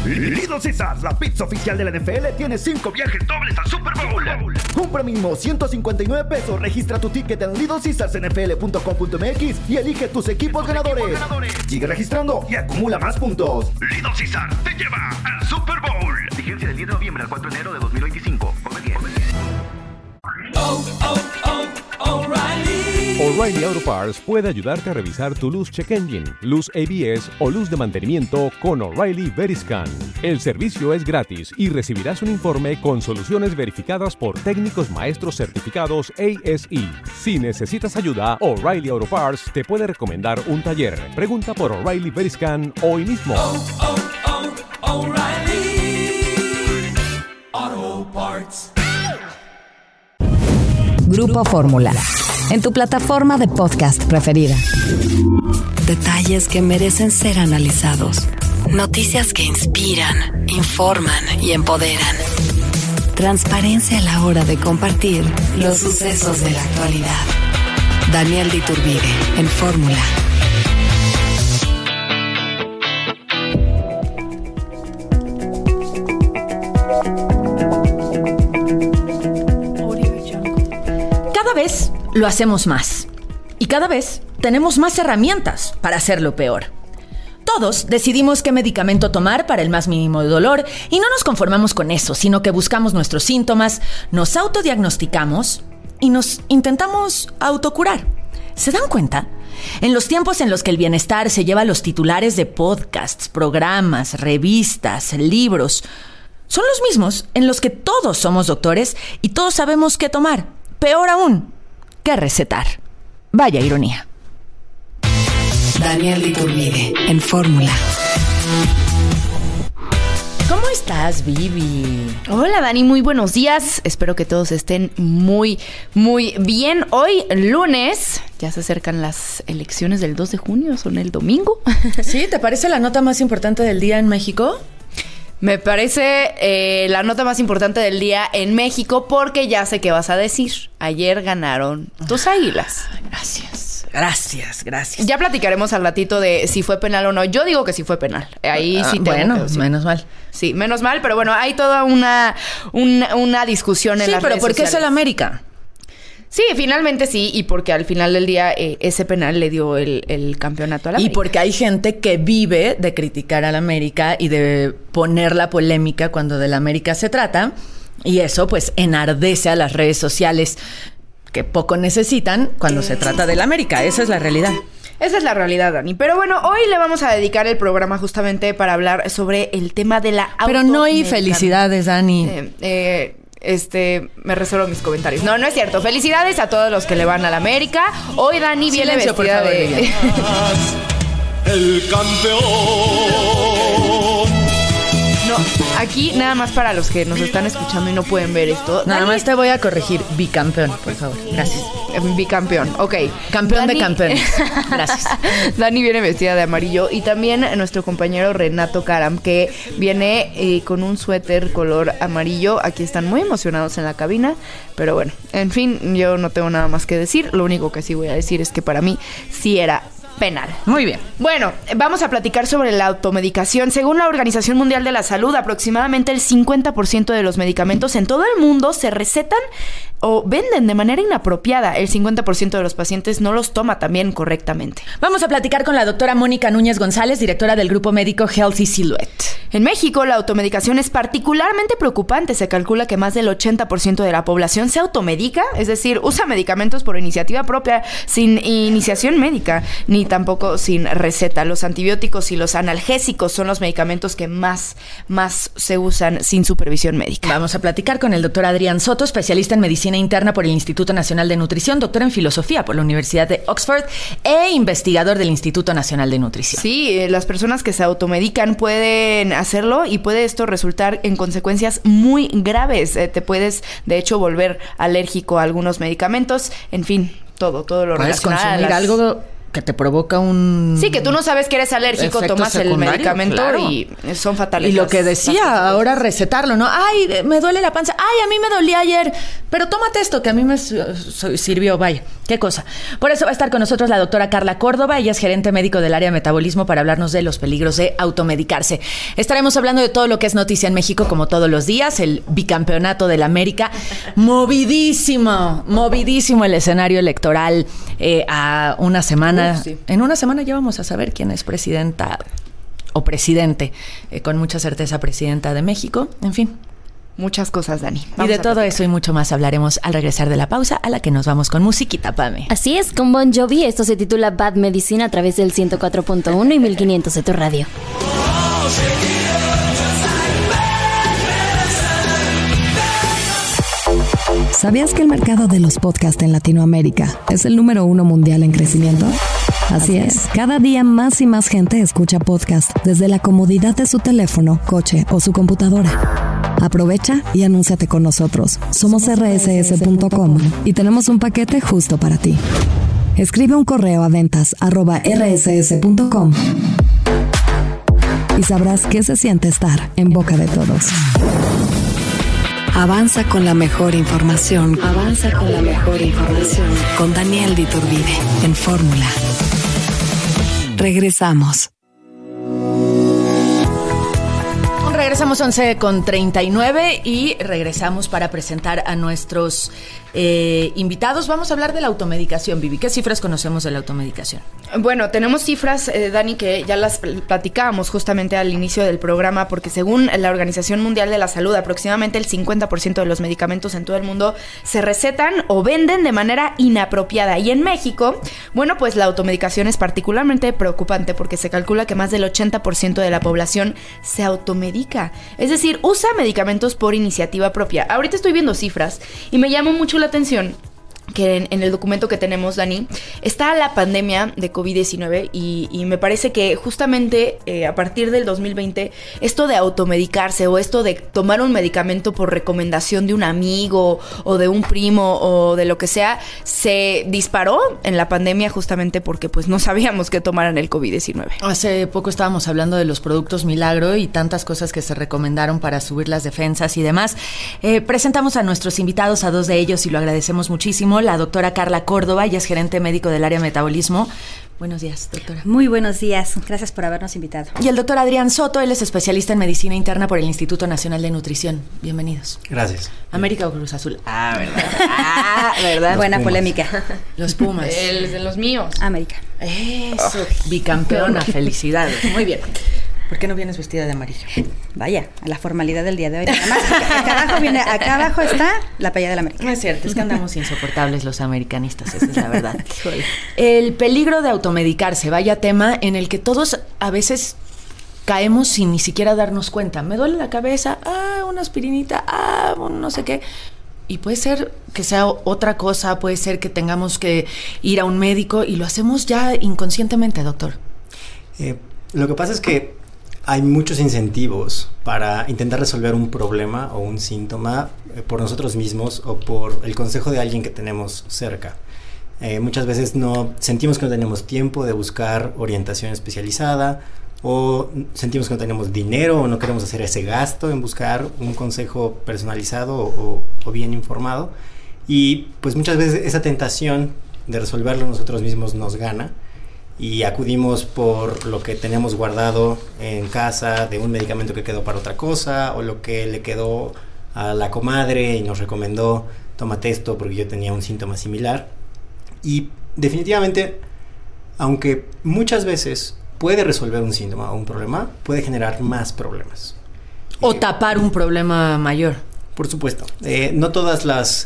Little Caesars, la pizza oficial de la NFL, tiene 5 viajes dobles al Super Bowl. Compra mínimo $159. Registra tu ticket en littlecaesarsnfl.com.mx y elige tus equipos ganadores. Sigue registrando y acumula más puntos. Little Caesars te lleva al Super Bowl. Vigencia del 10 de noviembre al 4 de enero de 2025. Come bien. O'Reilly Auto Parts puede ayudarte a revisar tu luz check engine, luz ABS o luz de mantenimiento con O'Reilly Veriscan. El servicio es gratis y recibirás un informe con soluciones verificadas por técnicos maestros certificados ASE. Si necesitas ayuda, O'Reilly Auto Parts te puede recomendar un taller. Pregunta por O'Reilly Veriscan hoy mismo. O'Reilly Auto Parts. Grupo Fórmula, en tu plataforma de podcast preferida. Detalles que merecen ser analizados. Noticias que inspiran, informan y empoderan. Transparencia a la hora de compartir los sucesos de la actualidad. Daniel de Iturbide, en Fórmula. Cada vez lo hacemos más y cada vez tenemos más herramientas para hacerlo peor. Todos decidimos qué medicamento tomar para el más mínimo dolor y no nos conformamos con eso, sino que buscamos nuestros síntomas, nos autodiagnosticamos y nos intentamos autocurar. ¿Se dan cuenta? En los tiempos en los que el bienestar se lleva los titulares de podcasts, programas, revistas, libros, son los mismos en los que todos somos doctores y todos sabemos qué tomar. Peor aún, ¿qué recetar? Vaya ironía. Daniel de Iturbide, en Fórmula. ¿Cómo estás, Vivi? Hola, Dani, muy buenos días. Espero que todos estén muy, muy bien. Hoy, lunes, ya se acercan las elecciones del 2 de junio, son el domingo. ¿Sí? ¿Te parece la nota más importante del día en México? Me parece la nota más importante del día en México porque ya sé qué vas a decir. Ayer ganaron tus Águilas. Gracias. Ya platicaremos al ratito de si fue penal o no. Yo digo que sí fue penal. Ahí sí tengo bueno, que decir. menos mal. Sí, menos mal, pero bueno, hay toda una discusión en las redes sociales. Sí, pero ¿por qué es el América? Sí, finalmente sí, y porque al final del día ese penal le dio el campeonato a la América. Y porque hay gente que vive de criticar al América y de poner la polémica cuando del América se trata, y eso pues enardece a las redes sociales que poco necesitan cuando se trata del América. Esa es la realidad. Esa es la realidad, Dani. Pero bueno, hoy le vamos a dedicar el programa justamente para hablar sobre el tema de la Pero no hay felicidades, Dani. Me reservo mis comentarios. No es cierto. Felicidades a todos los que le van a la América. Hoy Dani viene Silencio, vestida por favor, de... El campeón. No, aquí nada más para los que nos están escuchando y no pueden ver esto. Nada Dani, más te voy a corregir. Bicampeón, por favor. Gracias. Bicampeón, ok. Campeón Dani... de campeones. Gracias. Dani viene vestida de amarillo y también nuestro compañero Renato Karam, que viene con un suéter color amarillo. Aquí están muy emocionados en la cabina, pero bueno, en fin, yo no tengo nada más que decir. Lo único que sí voy a decir es que para mí sí era penal. Muy bien. Bueno, vamos a platicar sobre la automedicación. Según la Organización Mundial de la Salud, aproximadamente el 50% de los medicamentos en todo el mundo se recetan o venden de manera inapropiada. El 50% de los pacientes no los toma también correctamente. Vamos a platicar con la doctora Mónica Núñez González, directora del grupo médico Healthy Silhouette. En México, la automedicación es particularmente preocupante. Se calcula que más del 80% de la población se automedica, es decir, usa medicamentos por iniciativa propia, sin iniciación médica, ni tampoco sin receta. Los antibióticos y los analgésicos son los medicamentos que más se usan sin supervisión médica. Vamos a platicar con el doctor Adrián Soto, especialista en medicina interna por el Instituto Nacional de Nutrición, doctor en filosofía por la Universidad de Oxford e investigador del Instituto Nacional de Nutrición. Sí, las personas que se automedican pueden hacerlo y puede esto resultar en consecuencias muy graves. Te puedes, de hecho, volver alérgico a algunos medicamentos. En fin, todo lo puedes relacionado. Puedes consumir algo que te provoca un... Sí, que tú no sabes que eres alérgico, tomas el medicamento, claro, y son fatales. Y lo que decía, ahora recetarlo, ¿no? Ay, me duele la panza. Ay, a mí me dolía ayer, pero tómate esto que a mí me sirvió. Vaya, qué cosa. Por eso va a estar con nosotros la doctora Carla Córdoba. Ella es gerente médico del área de metabolismo para hablarnos de los peligros de automedicarse. Estaremos hablando de todo lo que es noticia en México, como todos los días. El bicampeonato de la América. Movidísimo el escenario electoral a una semana. Sí. En una semana ya vamos a saber quién es presidenta o presidente, con mucha certeza presidenta de México. En fin, muchas cosas, Dani. Y de todo eso y mucho más hablaremos al regresar de la pausa, a la que nos vamos con musiquita, Pame. Así es, con Bon Jovi. Esto se titula Bad Medicine a través del 104.1 y 1500 de tu radio. ¿Sabías que el mercado de los podcasts en Latinoamérica es el número 1 mundial en crecimiento? Así es, cada día más y más gente escucha podcast desde la comodidad de su teléfono, coche o su computadora. Aprovecha y anúnciate con nosotros. Somos rss.com y tenemos un paquete justo para ti. Escribe un correo a ventas@rss.com y sabrás qué se siente estar en boca de todos. Avanza con la mejor información. Con Daniel de Iturbide en Fórmula. Regresamos. Regresamos 11:39 y regresamos para presentar a nuestros invitados. Vamos a hablar de la automedicación, Vivi. ¿Qué cifras conocemos de la automedicación? Bueno, tenemos cifras, Dani, que ya las platicábamos justamente al inicio del programa, porque según la Organización Mundial de la Salud, aproximadamente el 50% de los medicamentos en todo el mundo se recetan o venden de manera inapropiada. Y en México, bueno, pues la automedicación es particularmente preocupante porque se calcula que más del 80% de la población se automedica. Es decir, usa medicamentos por iniciativa propia. Ahorita estoy viendo cifras y me llamó mucho la atención que en el documento que tenemos, Dani, está la pandemia de COVID-19 y me parece que justamente a partir del 2020 esto de automedicarse o esto de tomar un medicamento por recomendación de un amigo o de un primo o de lo que sea, se disparó en la pandemia justamente porque pues no sabíamos qué tomar en el COVID-19. Hace poco estábamos hablando de los productos milagro y tantas cosas que se recomendaron para subir las defensas y demás. Presentamos a nuestros invitados, a dos de ellos, y lo agradecemos muchísimo. La doctora Carla Córdoba, ella es gerente médico del área de metabolismo. Buenos días, doctora. Muy buenos días. Gracias por habernos invitado. Y el doctor Adrián Soto, él es especialista en medicina interna por el Instituto Nacional de Nutrición. Bienvenidos. Gracias. ¿América o Cruz Azul? ¿Verdad? Buena Pumas. Polémica. Los Pumas. El de los míos. América. Eso, bicampeona. Felicidades. Muy bien. ¿Por qué no vienes vestida de amarillo? Vaya, a la formalidad del día de hoy. Además, acá abajo está la playa de la América. No es cierto, es que andamos insoportables los americanistas, esa es la verdad. El peligro de automedicarse, vaya tema en el que todos a veces caemos sin ni siquiera darnos cuenta. Me duele la cabeza, una aspirinita, no sé qué. Y puede ser que sea otra cosa, puede ser que tengamos que ir a un médico y lo hacemos ya inconscientemente, doctor. Lo que pasa es que hay muchos incentivos para intentar resolver un problema o un síntoma por nosotros mismos o por el consejo de alguien que tenemos cerca. Muchas veces sentimos que no tenemos tiempo de buscar orientación especializada, o sentimos que no tenemos dinero o no queremos hacer ese gasto en buscar un consejo personalizado o bien informado. Y pues muchas veces esa tentación de resolverlo nosotros mismos nos gana. Y acudimos por lo que tenemos guardado en casa, de un medicamento que quedó para otra cosa, o lo que le quedó a la comadre y nos recomendó, tómate esto porque yo tenía un síntoma similar. Y definitivamente, aunque muchas veces puede resolver un síntoma o un problema, puede generar más problemas. O tapar un problema mayor. Por supuesto. No todos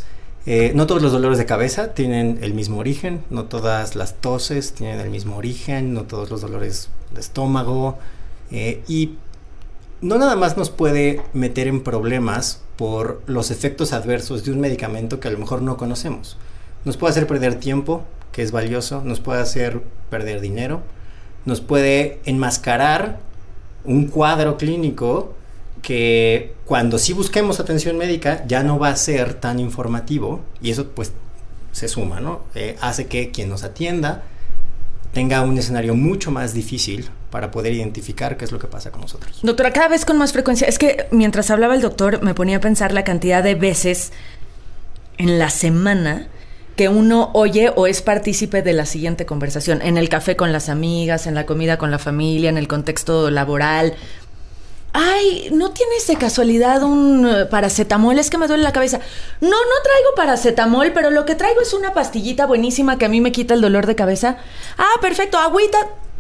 los dolores de cabeza tienen el mismo origen, no todas las toses tienen el mismo origen, no todos los dolores de estómago, y no nada más nos puede meter en problemas por los efectos adversos de un medicamento que a lo mejor no conocemos. Nos puede hacer perder tiempo, que es valioso, nos puede hacer perder dinero, nos puede enmascarar un cuadro clínico que cuando sí busquemos atención médica ya no va a ser tan informativo, y eso pues se suma, ¿no? Hace que quien nos atienda tenga un escenario mucho más difícil para poder identificar qué es lo que pasa con nosotros. Doctora, cada vez con más frecuencia. Es que mientras hablaba el doctor me ponía a pensar la cantidad de veces en la semana que uno oye o es partícipe de la siguiente conversación. En el café con las amigas, en la comida con la familia, en el contexto laboral. Ay, ¿no tienes de casualidad un paracetamol? Es que me duele la cabeza. No traigo paracetamol, pero lo que traigo es una pastillita buenísima que a mí me quita el dolor de cabeza. Ah, perfecto, agüita.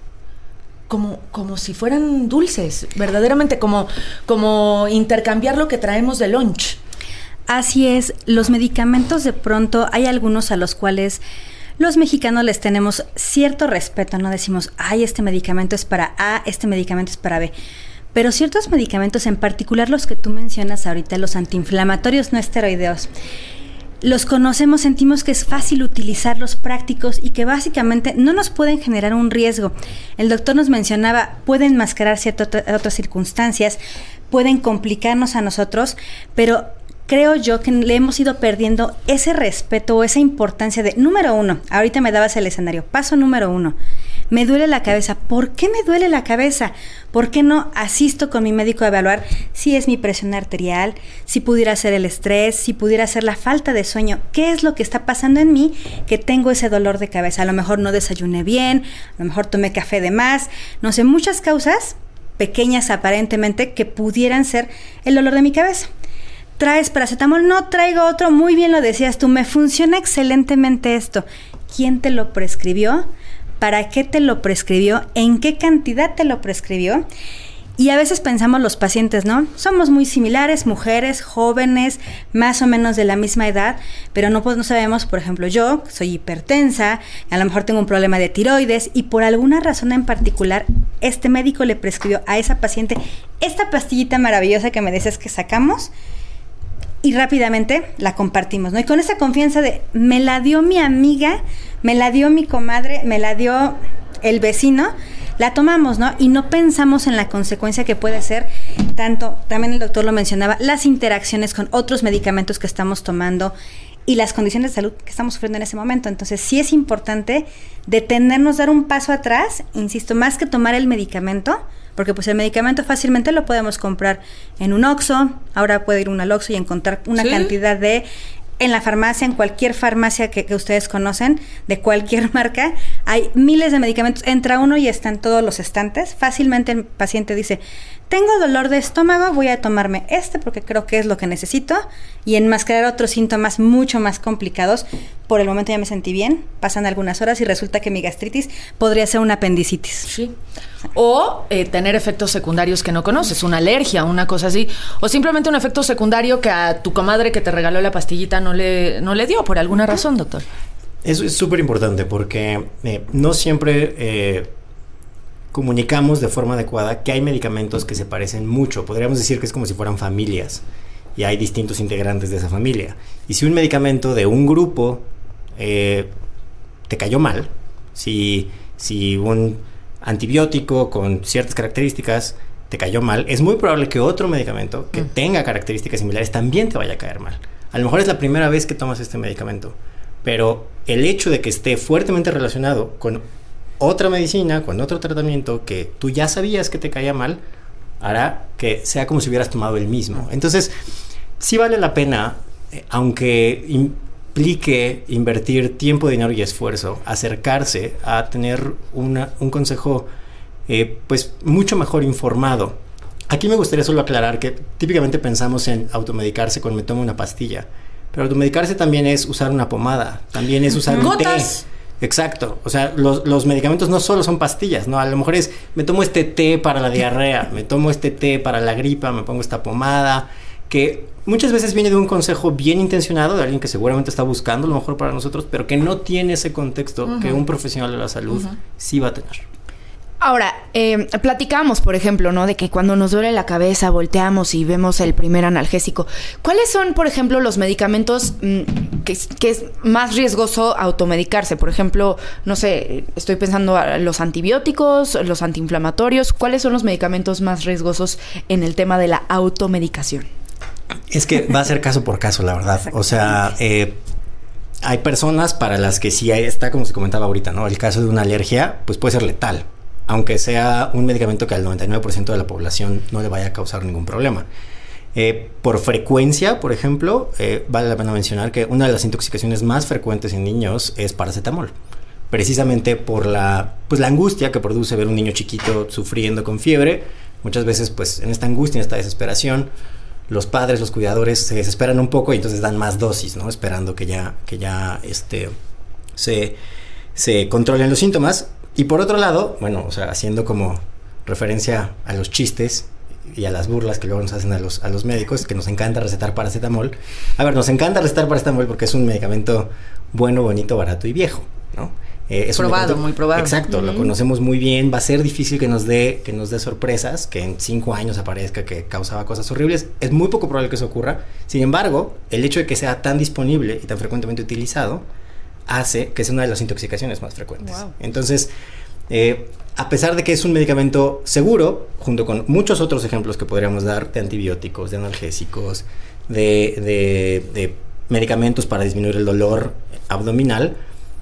Como si fueran dulces, verdaderamente, como intercambiar lo que traemos de lunch. Así es, los medicamentos de pronto hay algunos a los cuales los mexicanos les tenemos cierto respeto, no decimos, ay, este medicamento es para A, este medicamento es para B. Pero ciertos medicamentos, en particular los que tú mencionas ahorita, los antiinflamatorios no esteroideos, los conocemos, sentimos que es fácil utilizarlos, prácticos y que básicamente no nos pueden generar un riesgo. El doctor nos mencionaba, pueden mascarar ciertas otras circunstancias, pueden complicarnos a nosotros, pero creo yo que le hemos ido perdiendo ese respeto o esa importancia de, número 1, ahorita me dabas el escenario, paso número 1, me duele la cabeza. ¿Por qué me duele la cabeza? ¿Por qué no asisto con mi médico a evaluar si es mi presión arterial, si pudiera ser el estrés, si pudiera ser la falta de sueño? ¿Qué es lo que está pasando en mí que tengo ese dolor de cabeza? A lo mejor no desayuné bien, a lo mejor tomé café de más, no sé, muchas causas pequeñas aparentemente que pudieran ser el dolor de mi cabeza. ¿Traes paracetamol? No, traigo otro. Muy bien lo decías tú, me funciona excelentemente esto. ¿Quién te lo prescribió? ¿Para qué te lo prescribió? ¿En qué cantidad te lo prescribió? Y a veces pensamos los pacientes, ¿no? Somos muy similares, mujeres, jóvenes, más o menos de la misma edad, pero no sabemos, por ejemplo, yo soy hipertensa, a lo mejor tengo un problema de tiroides y por alguna razón en particular, este médico le prescribió a esa paciente esta pastillita maravillosa que me decías que sacamos, y rápidamente la compartimos, ¿no? Y con esa confianza de, me la dio mi amiga, me la dio mi comadre, me la dio el vecino, la tomamos, ¿no? Y no pensamos en la consecuencia que puede ser, tanto, también el doctor lo mencionaba, las interacciones con otros medicamentos que estamos tomando y las condiciones de salud que estamos sufriendo en ese momento. Entonces sí es importante detenernos, dar un paso atrás, insisto, más que tomar el medicamento, porque pues el medicamento fácilmente lo podemos comprar en un Oxxo, ahora puede ir uno al Oxxo y encontrar una cantidad de, en la farmacia, en cualquier farmacia que ustedes conocen, de cualquier marca, hay miles de medicamentos, entra uno y están todos los estantes, fácilmente el paciente dice, tengo dolor de estómago, voy a tomarme porque creo que es lo que necesito, y enmascarar otros síntomas mucho más complicados. Por el momento ya me sentí bien, pasan algunas horas y resulta que mi gastritis podría ser una apendicitis. Sí. O tener efectos secundarios que no conoces, una alergia, una cosa así, o simplemente un efecto secundario que a tu comadre que te regaló la pastillita no le dio por alguna razón, doctor. Eso es súper importante porque no siempre comunicamos de forma adecuada que hay medicamentos que se parecen mucho. Podríamos decir que es como si fueran familias y hay distintos integrantes de esa familia. Y si un medicamento de un grupo te cayó mal, si un antibiótico con ciertas características te cayó mal, es muy probable que otro medicamento que tenga características similares también te vaya a caer mal. A lo mejor es la primera vez que tomas este medicamento, pero el hecho de que esté fuertemente relacionado con otra medicina, con otro tratamiento que tú ya sabías que te caía mal, hará que sea como si hubieras tomado el mismo. Entonces, sí vale la pena, aunque implique invertir tiempo, dinero y esfuerzo, acercarse a tener un consejo pues mucho mejor informado. Aquí me gustaría solo aclarar que típicamente pensamos en automedicarse con me tomo una pastilla, pero automedicarse también es usar una pomada, también es usar un té. Exacto, o sea, los medicamentos no solo son pastillas, ¿no? A lo mejor es, me tomo este té para la diarrea, me tomo este té para la gripa, me pongo esta pomada, que muchas veces viene de un consejo bien intencionado, de alguien que seguramente está buscando lo mejor para nosotros, pero que no tiene ese contexto que un profesional de la salud sí va a tener. Ahora, platicamos, por ejemplo, ¿no? De que cuando nos duele la cabeza volteamos y vemos el primer analgésico. ¿Cuáles son, por ejemplo, los medicamentos que es más riesgoso automedicarse? Por ejemplo, no sé, estoy pensando a los antibióticos, los antiinflamatorios. ¿Cuáles son los medicamentos más riesgosos en el tema de la automedicación? Es que va a ser caso por caso, la verdad. O sea, hay personas para las que sí está, como se comentaba ahorita, ¿no? El caso de una alergia, pues puede ser letal, aunque sea un medicamento que al 99% de la población no le vaya a causar ningún problema. Por frecuencia, por ejemplo, vale la pena mencionar que una de las intoxicaciones más frecuentes en niños es paracetamol. Precisamente por la angustia que produce ver un niño chiquito sufriendo con fiebre. Muchas veces, pues, en esta angustia, en esta desesperación, los padres, los cuidadores se desesperan un poco y entonces dan más dosis, ¿no? Esperando que ya se controlen los síntomas. Y por otro lado, bueno, o sea, haciendo como referencia a los chistes y a las burlas que luego nos hacen a los médicos, que nos encanta recetar paracetamol. A ver, nos encanta recetar paracetamol porque es un medicamento bueno, bonito, barato y viejo, ¿no? Es probado, muy probado. Exacto, lo conocemos muy bien. Va a ser difícil que nos dé sorpresas, que en 5 años aparezca que causaba cosas horribles. Es muy poco probable que eso ocurra. Sin embargo, el hecho de que sea tan disponible y tan frecuentemente utilizado hace que sea una de las intoxicaciones más frecuentes. Wow. Entonces, a pesar de que es un medicamento seguro, junto con muchos otros ejemplos que podríamos dar de antibióticos, de analgésicos, de medicamentos para disminuir el dolor abdominal,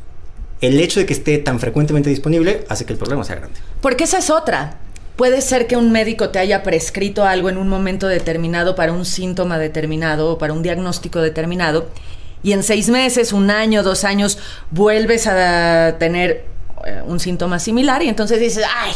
el hecho de que esté tan frecuentemente disponible hace que el problema sea grande. Porque esa es otra. Puede ser que un médico te haya prescrito algo en un momento determinado para un síntoma determinado o para un diagnóstico determinado, y en 6 meses, 1 año, 2 años vuelves a tener un síntoma similar y entonces dices, ¡ay!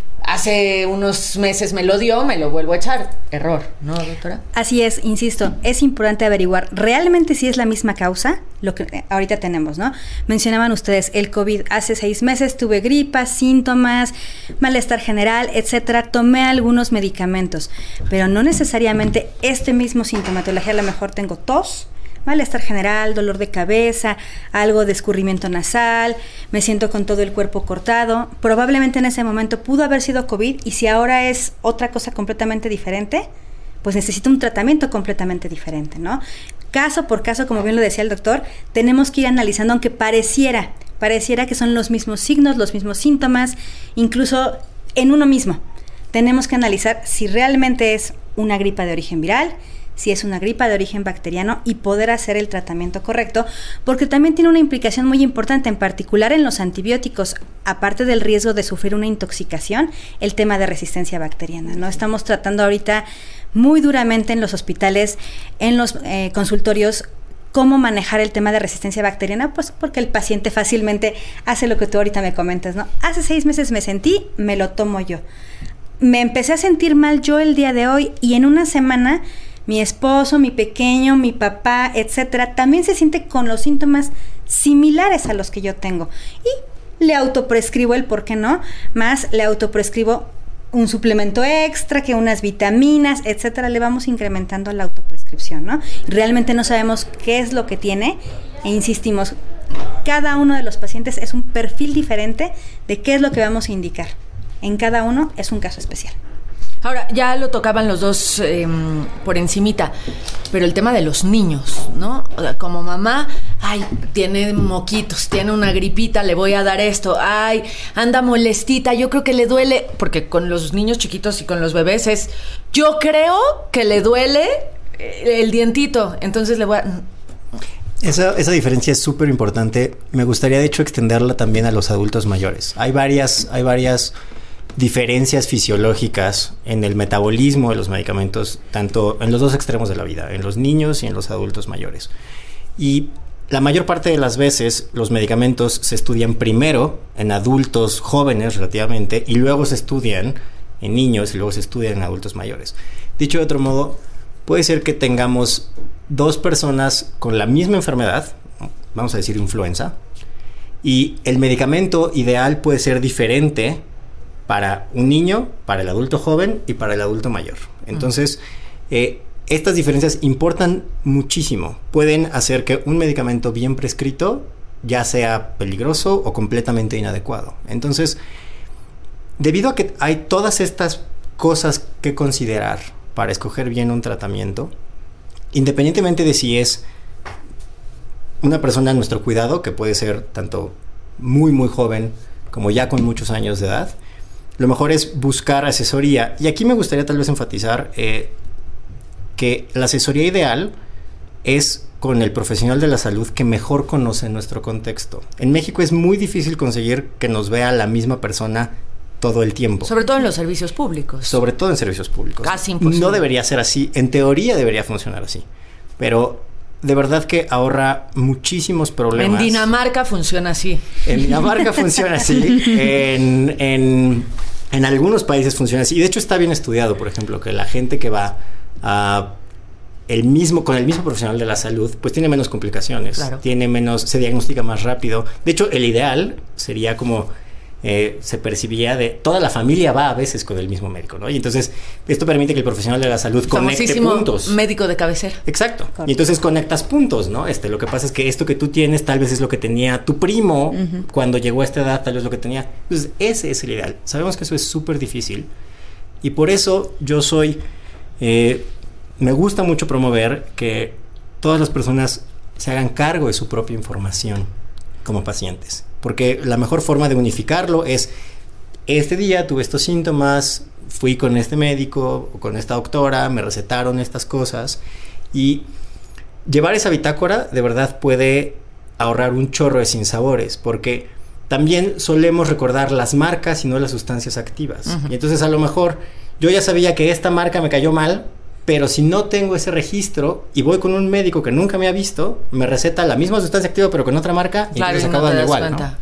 Hace unos meses me lo dio, me lo vuelvo a echar. Error, ¿no, doctora? Así es, insisto, es importante averiguar realmente si es la misma causa, lo que ahorita tenemos, ¿no? Mencionaban ustedes el COVID. Hace 6 meses tuve gripa, síntomas, malestar general, etcétera. Tomé algunos medicamentos, pero no necesariamente este mismo sintomatología. A lo mejor tengo tos, malestar general, dolor de cabeza, algo de escurrimiento nasal, me siento con todo el cuerpo cortado. Probablemente en ese momento pudo haber sido COVID, y si ahora es otra cosa completamente diferente, pues necesito un tratamiento completamente diferente, ¿no? Caso por caso, como bien lo decía el doctor, tenemos que ir analizando, aunque pareciera que son los mismos signos, los mismos síntomas, incluso en uno mismo. Tenemos que analizar si realmente es una gripa de origen viral, si es una gripa de origen bacteriano, y poder hacer el tratamiento correcto, porque también tiene una implicación muy importante, en particular en los antibióticos, aparte del riesgo de sufrir una intoxicación, el tema de resistencia bacteriana, ¿no? Estamos tratando ahorita muy duramente en los hospitales, en los consultorios, cómo manejar el tema de resistencia bacteriana, pues porque el paciente fácilmente hace lo que tú ahorita me comentas, ¿no? Hace 6 meses me sentí, me lo tomo yo. Me empecé a sentir mal yo el día de hoy, y en una semana mi esposo, mi pequeño, mi papá, etcétera, también se siente con los síntomas similares a los que yo tengo. Y le autoprescribo el por qué no, más le autoprescribo un suplemento extra, que unas vitaminas, etcétera. Le vamos incrementando la autoprescripción, ¿no? Realmente no sabemos qué es lo que tiene, e insistimos, cada uno de los pacientes es un perfil diferente de qué es lo que vamos a indicar. En cada uno es un caso especial. Ahora, ya lo tocaban los dos por encimita, pero el tema de los niños, ¿no? Como mamá, ay, tiene moquitos, tiene una gripita, le voy a dar esto, ay, anda molestita, yo creo que le duele, porque con los niños chiquitos y con los bebés es, yo creo que le duele el dientito, entonces le voy a... Esa diferencia es súper importante. Me gustaría, de hecho, extenderla también a los adultos mayores. Hay varias diferencias fisiológicas en el metabolismo de los medicamentos, tanto en los dos extremos de la vida, en los niños y en los adultos mayores. Y la mayor parte de las veces los medicamentos se estudian primero en adultos jóvenes relativamente, y luego se estudian en niños, y luego se estudian en adultos mayores. Dicho de otro modo, puede ser que tengamos 2 personas con la misma enfermedad, vamos a decir influenza, y el medicamento ideal puede ser diferente para un niño, para el adulto joven y para el adulto mayor. Entonces, estas diferencias importan muchísimo. Pueden hacer que un medicamento bien prescrito ya sea peligroso o completamente inadecuado. Entonces, debido a que hay todas estas cosas que considerar para escoger bien un tratamiento, independientemente de si es una persona a nuestro cuidado, que puede ser tanto muy muy joven como ya con muchos años de edad, lo mejor es buscar asesoría. Y aquí me gustaría tal vez enfatizar que la asesoría ideal es con el profesional de la salud que mejor conoce nuestro contexto. En México es muy difícil conseguir que nos vea la misma persona todo el tiempo. Sobre todo en los servicios públicos. Sobre todo en servicios públicos. Casi imposible. No debería ser así. En teoría debería funcionar así. Pero de verdad que ahorra muchísimos problemas. En Dinamarca funciona así. En Dinamarca funciona así. En algunos países funciona así. Y de hecho está bien estudiado, por ejemplo, que la gente que va con el mismo profesional de la salud, pues tiene menos complicaciones. Claro. Se diagnostica más rápido. De hecho, el ideal sería como se percibía de toda la familia va a veces con el mismo médico, ¿no? Y entonces esto permite que el profesional de la salud conecte puntos. Médico de cabecera. Exacto. Y entonces conectas puntos, ¿no? Lo que pasa es que esto que tú tienes tal vez es lo que tenía tu primo cuando llegó a esta edad, tal vez lo que tenía. Entonces ese es el ideal. Sabemos que eso es súper difícil y por eso yo me gusta mucho promover que todas las personas se hagan cargo de su propia información como pacientes. Porque la mejor forma de unificarlo es, este día tuve estos síntomas, fui con este médico o con esta doctora, me recetaron estas cosas. Y llevar esa bitácora de verdad puede ahorrar un chorro de sinsabores, porque también solemos recordar las marcas y no las sustancias activas. Y entonces a lo mejor yo ya sabía que esta marca me cayó mal, pero si no tengo ese registro y voy con un médico que nunca me ha visto, me receta la misma sustancia activa pero con otra marca, claro, y entonces acabo dando igual, ¿no?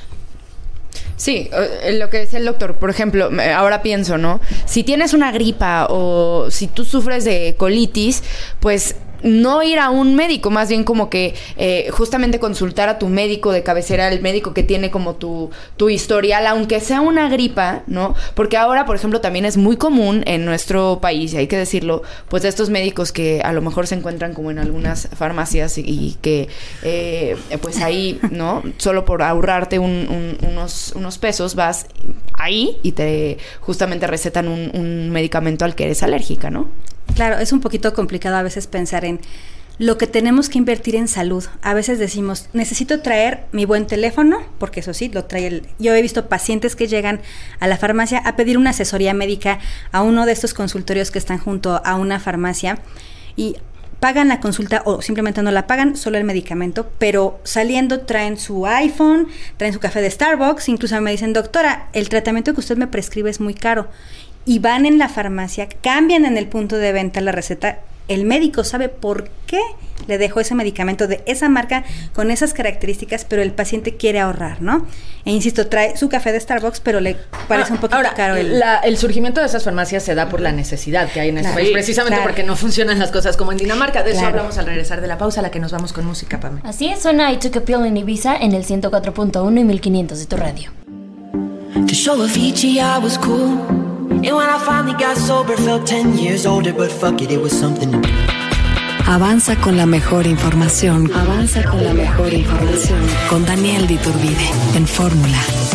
Sí, lo que decía el doctor, por ejemplo, ahora pienso, ¿no? Si tienes una gripa o si tú sufres de colitis, pues no ir a un médico, más bien como que justamente consultar a tu médico de cabecera, el médico que tiene como tu historial, aunque sea una gripa, ¿no? Porque ahora, por ejemplo, también es muy común en nuestro país, y hay que decirlo, pues estos médicos que a lo mejor se encuentran como en algunas farmacias y que pues ahí, ¿no? Solo por ahorrarte unos pesos vas ahí y te justamente recetan un medicamento al que eres alérgica, ¿no? Claro, es un poquito complicado a veces pensar en lo que tenemos que invertir en salud. A veces decimos, necesito traer mi buen teléfono, porque eso sí, lo trae yo he visto pacientes que llegan a la farmacia a pedir una asesoría médica a uno de estos consultorios que están junto a una farmacia y pagan la consulta o simplemente no la pagan, solo el medicamento, pero saliendo traen su iPhone, traen su café de Starbucks, incluso me dicen, doctora, el tratamiento que usted me prescribe es muy caro. Y van en la farmacia, cambian en el punto de venta la receta, el médico sabe por qué le dejó ese medicamento de esa marca con esas características, pero el paciente quiere ahorrar, ¿no? E insisto, trae su café de Starbucks, pero le parece un poquito caro. El surgimiento de esas farmacias se da por la necesidad que hay en este país, precisamente porque no funcionan las cosas como en Dinamarca. De eso hablamos al regresar de la pausa, a la que nos vamos con música, Pame. Así es, suena I Took a Pill en Ibiza en el 104.1 y 1500 de tu radio. To show Avicii I was cool. And when I finally got sober, felt 10 years older, but fuck it, it was something to do. Avanza con la mejor información. Avanza con la mejor información. Con Daniel de Iturbide en Fórmula.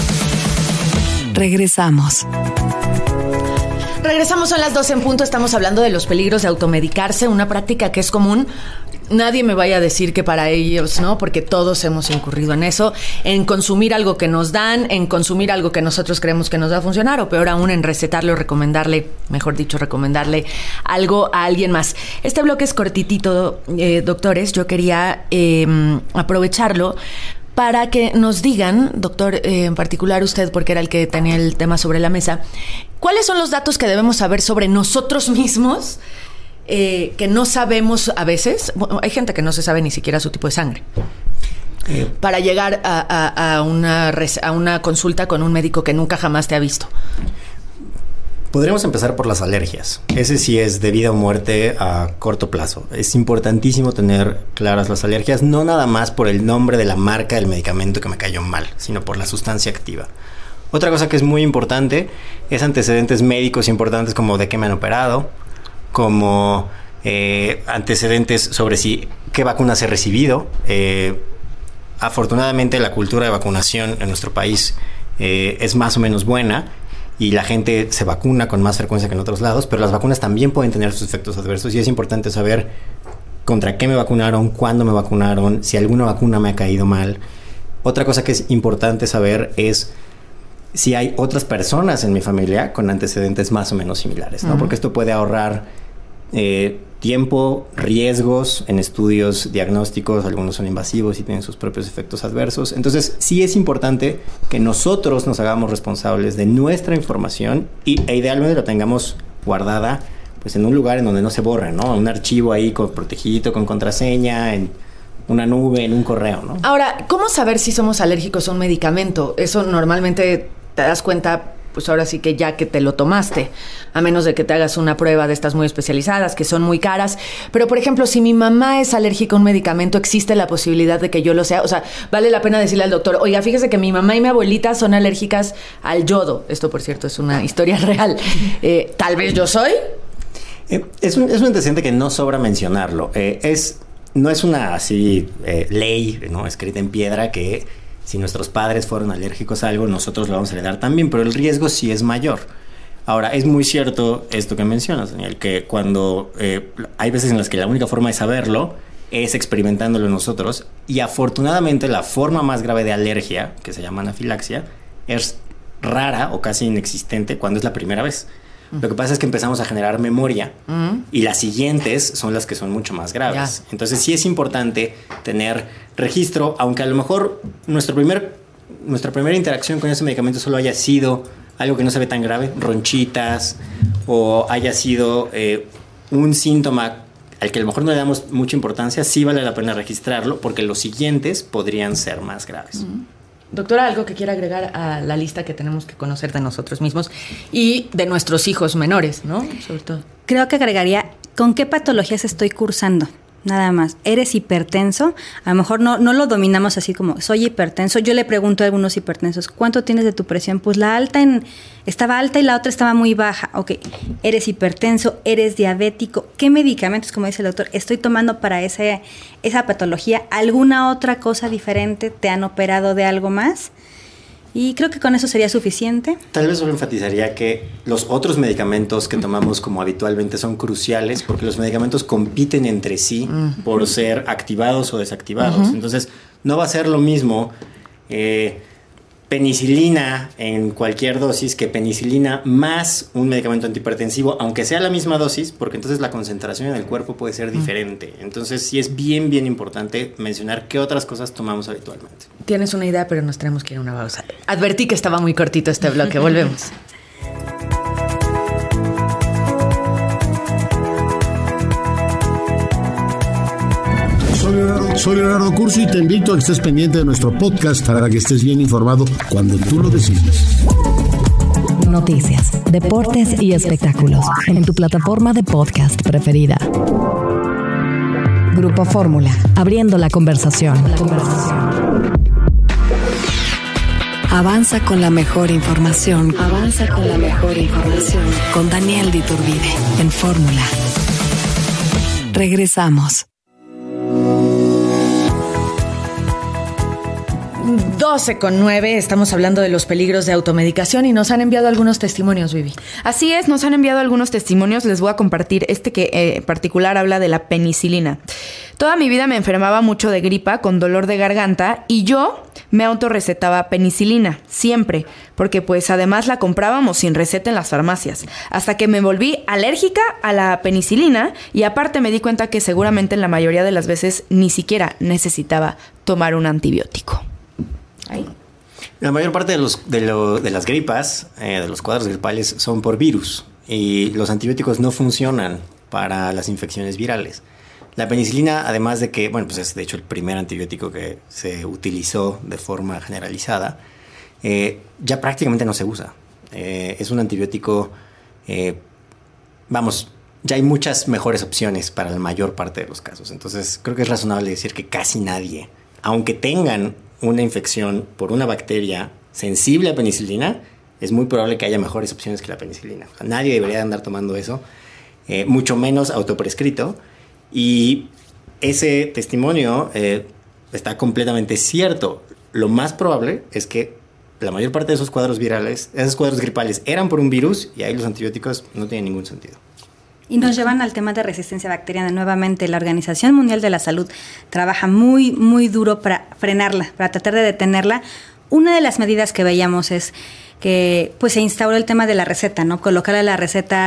Regresamos. Regresamos a las 12 en punto. Estamos hablando de los peligros de automedicarse, una práctica que es común. Nadie me vaya a decir que para ellos, ¿no? Porque todos hemos incurrido en eso, en consumir algo que nos dan, en consumir algo que nosotros creemos que nos va a funcionar, o peor aún, en recetarle o recomendarle, mejor dicho, recomendarle algo a alguien más. Este bloque es cortitito, doctores. Yo quería aprovecharlo para que nos digan, doctor, en particular usted, porque era el que tenía el tema sobre la mesa, ¿cuáles son los datos que debemos saber sobre nosotros mismos que no sabemos a veces? Bueno, hay gente que no se sabe ni siquiera su tipo de sangre. Para llegar a una consulta con un médico que nunca jamás te ha visto. Podríamos empezar por las alergias. Ese sí es de vida o muerte a corto plazo. Es importantísimo tener claras las alergias, no nada más por el nombre de la marca del medicamento que me cayó mal, sino por la sustancia activa. Otra cosa que es muy importante es antecedentes médicos importantes, como de qué me han operado, como antecedentes sobre qué vacunas he recibido. Afortunadamente la cultura de vacunación en nuestro país es más o menos buena y la gente se vacuna con más frecuencia que en otros lados, pero las vacunas también pueden tener sus efectos adversos y es importante saber contra qué me vacunaron, cuándo me vacunaron, si alguna vacuna me ha caído mal. Otra cosa que es importante saber es si hay otras personas en mi familia con antecedentes más o menos similares, ¿no? Porque esto puede ahorrar tiempo, riesgos en estudios diagnósticos, algunos son invasivos y tienen sus propios efectos adversos. Entonces, sí es importante que nosotros nos hagamos responsables de nuestra información e idealmente la tengamos guardada pues en un lugar en donde no se borre, ¿no? Un archivo ahí protegido, con contraseña, en una nube, en un correo, ¿no? Ahora, ¿cómo saber si somos alérgicos a un medicamento? Eso normalmente te das cuenta, pues ahora sí que ya que te lo tomaste, a menos de que te hagas una prueba de estas muy especializadas, que son muy caras. Pero, por ejemplo, si mi mamá es alérgica a un medicamento, ¿existe la posibilidad de que yo lo sea? O sea, vale la pena decirle al doctor, oiga, fíjese que mi mamá y mi abuelita son alérgicas al yodo. Esto, por cierto, es una historia real. Tal vez yo soy. Es un antecedente que no sobra mencionarlo. No es una así ley, ¿no?, escrita en piedra que si nuestros padres fueron alérgicos a algo, nosotros lo vamos a heredar también, pero el riesgo sí es mayor. Ahora, es muy cierto esto que mencionas, Daniel, que cuando hay veces en las que la única forma de saberlo es experimentándolo nosotros, y afortunadamente la forma más grave de alergia, que se llama anafilaxia, es rara o casi inexistente cuando es la primera vez. Lo que pasa es que empezamos a generar memoria y las siguientes son las que son mucho más graves. Ya. Entonces sí es importante tener registro, aunque a lo mejor nuestra primera interacción con ese medicamento solo haya sido algo que no se ve tan grave, ronchitas, o haya sido un síntoma al que a lo mejor no le damos mucha importancia. Sí vale la pena registrarlo porque los siguientes podrían ser más graves. Doctora, ¿algo que quiera agregar a la lista que tenemos que conocer de nosotros mismos y de nuestros hijos menores, ¿no? Sobre todo. Creo que agregaría, ¿con qué patologías estoy cursando? Nada más. ¿Eres hipertenso? A lo mejor no lo dominamos así como, soy hipertenso. Yo le pregunto a algunos hipertensos, ¿cuánto tienes de tu presión? Pues la estaba alta y la otra estaba muy baja. Ok, ¿eres hipertenso? ¿Eres diabético? ¿Qué medicamentos, como dice el doctor, estoy tomando para esa patología? ¿Alguna otra cosa diferente? ¿Te han operado de algo más? Y creo que con eso sería suficiente. Tal vez solo enfatizaría que los otros medicamentos que tomamos como habitualmente son cruciales porque los medicamentos compiten entre sí por ser activados o desactivados. Entonces, no va a ser lo mismo penicilina en cualquier dosis que penicilina más un medicamento antihipertensivo, aunque sea la misma dosis, porque entonces la concentración en el cuerpo puede ser diferente. Entonces sí es bien importante mencionar qué otras cosas tomamos habitualmente. Tienes una idea, pero nos tenemos que ir a una pausa. Advertí que estaba muy cortito este bloque. Volvemos. Soy Leonardo Curcio y te invito a que estés pendiente de nuestro podcast para que estés bien informado cuando tú lo decidas. Noticias, deportes y espectáculos en tu plataforma de podcast preferida. Grupo Fórmula, abriendo la conversación. Avanza con la mejor información. Con Daniel de Iturbide en Fórmula. Regresamos. 12:09, estamos hablando de los peligros de automedicación y nos han enviado algunos testimonios, Vivi. Así es, nos han enviado algunos testimonios, les voy a compartir este que en particular habla de la penicilina. Toda mi vida me enfermaba mucho de gripa con dolor de garganta y yo me autorrecetaba penicilina, siempre, porque pues además la comprábamos sin receta en las farmacias, hasta que me volví alérgica a la penicilina y aparte me di cuenta que seguramente en la mayoría de las veces ni siquiera necesitaba tomar un antibiótico. Ahí. La mayor parte de las gripas, de los cuadros gripales, son por virus y los antibióticos no funcionan para las infecciones virales. La penicilina, además de que, bueno, pues es de hecho el primer antibiótico que se utilizó de forma generalizada, ya prácticamente no se usa. Es un antibiótico, ya hay muchas mejores opciones para la mayor parte de los casos. Entonces, creo que es razonable decir que casi nadie, aunque tengan una infección por una bacteria sensible a penicilina, es muy probable que haya mejores opciones que la penicilina. O sea, nadie debería andar tomando eso, mucho menos autoprescrito. Y ese testimonio está completamente cierto. Lo más probable es que la mayor parte de esos cuadros virales, esos cuadros gripales, eran por un virus y ahí los antibióticos no tienen ningún sentido. Y nos llevan al tema de resistencia bacteriana. Nuevamente, la Organización Mundial de la Salud trabaja muy duro para frenarla, para tratar de detenerla. Una de las medidas que veíamos es que pues se instauró el tema de la receta, ¿no? Colocarle la receta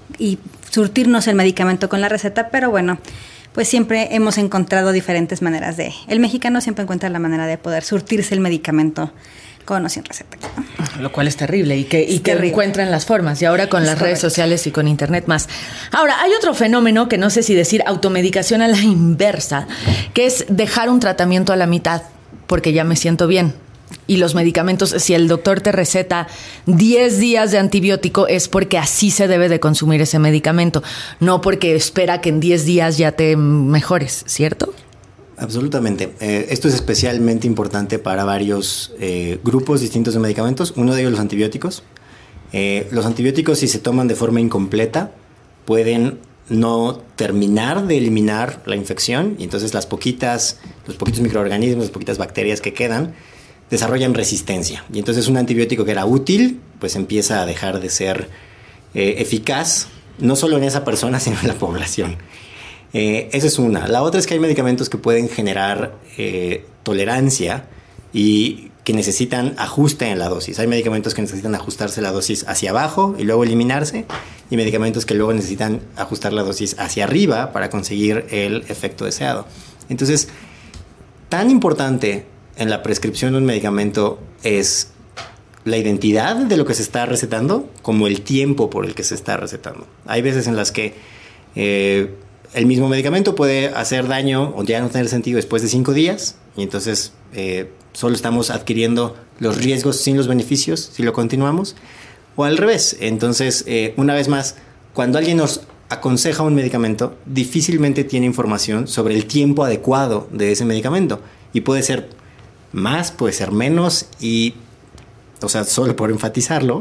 y surtirnos el medicamento con la receta, pero bueno, pues siempre hemos encontrado diferentes maneras el mexicano siempre encuentra la manera de poder surtirse el medicamento con o sin receta. Lo cual es terrible y que encuentran las formas. Y ahora con las redes sociales y con internet más. Ahora, hay otro fenómeno que no sé si decir automedicación a la inversa, que es dejar un tratamiento a la mitad porque ya me siento bien. Y los medicamentos, si el doctor te receta 10 días de antibiótico, es porque así se debe de consumir ese medicamento, no porque espera que en 10 días ya te mejores, ¿cierto? Absolutamente. Esto es especialmente importante para varios grupos distintos de medicamentos. Uno de ellos, los antibióticos. Los antibióticos, si se toman de forma incompleta, pueden no terminar de eliminar la infección y entonces los poquitos microorganismos, las poquitas bacterias que quedan, desarrollan resistencia. Y entonces un antibiótico que era útil, pues empieza a dejar de ser eficaz, no solo en esa persona, sino en la población. Esa es una. La otra es que hay medicamentos que pueden generar tolerancia y que necesitan ajuste en la dosis. Hay medicamentos que necesitan ajustarse la dosis hacia abajo y luego eliminarse, y medicamentos que luego necesitan ajustar la dosis hacia arriba para conseguir el efecto deseado. Entonces, tan importante en la prescripción de un medicamento es la identidad de lo que se está recetando como el tiempo por el que se está recetando. Hay veces en las que el mismo medicamento puede hacer daño o ya no tener sentido después de 5 días y entonces solo estamos adquiriendo los riesgos sin los beneficios si lo continuamos, o al revés. Entonces, una vez más, cuando alguien nos aconseja un medicamento, difícilmente tiene información sobre el tiempo adecuado de ese medicamento y puede ser más, puede ser menos y, o sea, solo por enfatizarlo,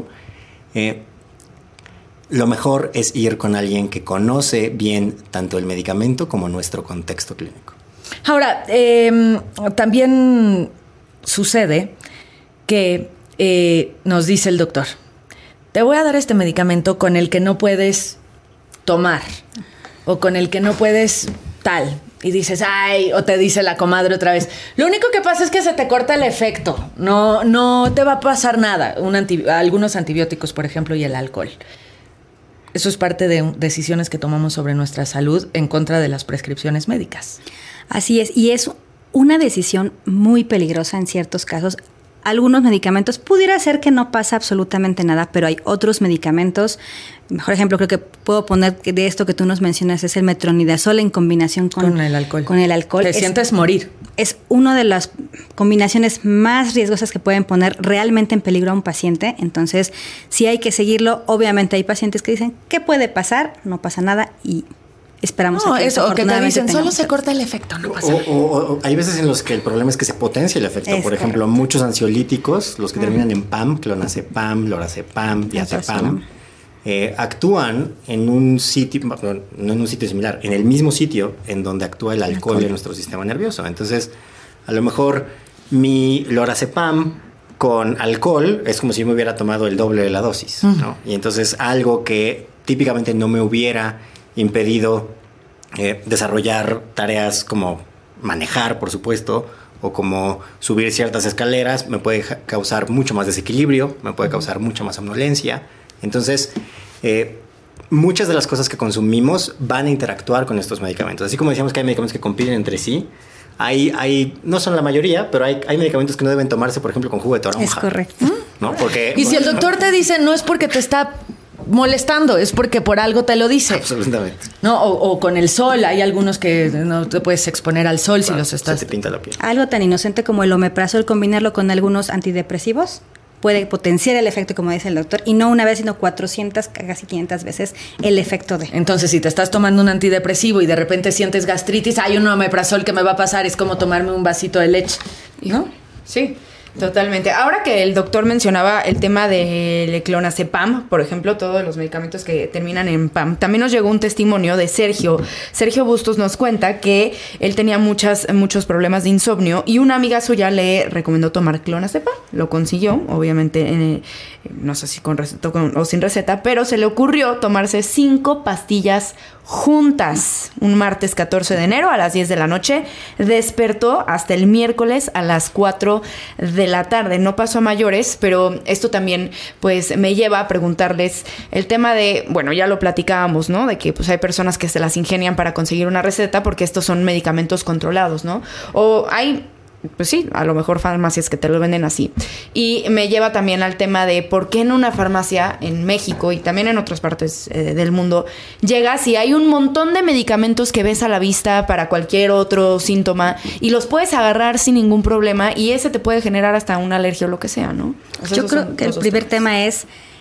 lo mejor es ir con alguien que conoce bien tanto el medicamento como nuestro contexto clínico. Ahora, también sucede que nos dice el doctor, te voy a dar este medicamento con el que no puedes tomar o con el que no puedes tal. Y dices, ay, o te dice la comadre otra vez, lo único que pasa es que se te corta el efecto, no te va a pasar nada. Algunos antibióticos, por ejemplo, y el alcohol. Eso es parte de decisiones que tomamos sobre nuestra salud en contra de las prescripciones médicas. Así es, y es una decisión muy peligrosa en ciertos casos. Algunos medicamentos pudiera ser que no pasa absolutamente nada, pero hay otros medicamentos. Mejor ejemplo creo que puedo poner de esto que tú nos mencionas es el metronidazol en combinación con el alcohol. Te sientes morir. Es una de las combinaciones más riesgosas que pueden poner realmente en peligro a un paciente. Entonces, sí hay que seguirlo. Obviamente hay pacientes que dicen, ¿qué puede pasar? No pasa nada y esperamos a que eso, o que te dicen, solo se corta el efecto, no pasa nada. O hay veces en los que el problema es que se potencia el efecto. Por ejemplo, muchos ansiolíticos, los que terminan en PAM, clonazepam, lorazepam, diazepam, actúan en un sitio, no en un sitio similar, en el mismo sitio en donde actúa el alcohol en nuestro sistema nervioso. Entonces, a lo mejor mi lorazepam con alcohol es como si me hubiera tomado el doble de la dosis, ¿no? Y entonces algo que típicamente no me hubiera impedido desarrollar tareas como manejar, por supuesto, o como subir ciertas escaleras, me puede causar mucho más desequilibrio, me puede causar mucha más somnolencia. Entonces, muchas de las cosas que consumimos van a interactuar con estos medicamentos. Así como decíamos que hay medicamentos que compiten entre sí, hay no son la mayoría, pero hay medicamentos que no deben tomarse, por ejemplo, con jugo de toronja. Es correcto. ¿No? Porque, y si el doctor te dice, no es porque te está molestando, es porque por algo te lo dice. Absolutamente. No, o con el sol, hay algunos que no te puedes exponer al sol si los estás... Se te pinta la piel. Algo tan inocente como el omeprazol, combinarlo con algunos antidepresivos puede potenciar el efecto, como dice el doctor, y no una vez, sino 400, casi 500 veces el efecto de... Entonces, si te estás tomando un antidepresivo y de repente sientes gastritis, hay un omeprazol que me va a pasar, es como tomarme un vasito de leche, ¿no? Sí. Totalmente. Ahora que el doctor mencionaba el tema del clonazepam, por ejemplo, todos los medicamentos que terminan en PAM, también nos llegó un testimonio de Sergio. Sergio Bustos nos cuenta que él tenía muchos problemas de insomnio y una amiga suya le recomendó tomar clonazepam. Lo consiguió, obviamente, no sé si con receta o sin receta, pero se le ocurrió tomarse 5 pastillas juntas un martes 14 de enero a las 10 de la noche, despertó hasta el miércoles a las 4 de la tarde. No pasó a mayores, pero esto también pues me lleva a preguntarles el tema de, bueno, ya lo platicábamos, ¿no? De que pues hay personas que se las ingenian para conseguir una receta porque estos son medicamentos controlados, ¿no? O hay... pues sí, a lo mejor farmacias que te lo venden así. Y me lleva también al tema de por qué en una farmacia en México y también en otras partes del mundo llegas y hay un montón de medicamentos que ves a la vista para cualquier otro síntoma y los puedes agarrar sin ningún problema y ese te puede generar hasta una alergia o lo que sea, ¿no? O sea, yo creo que el primer tema es...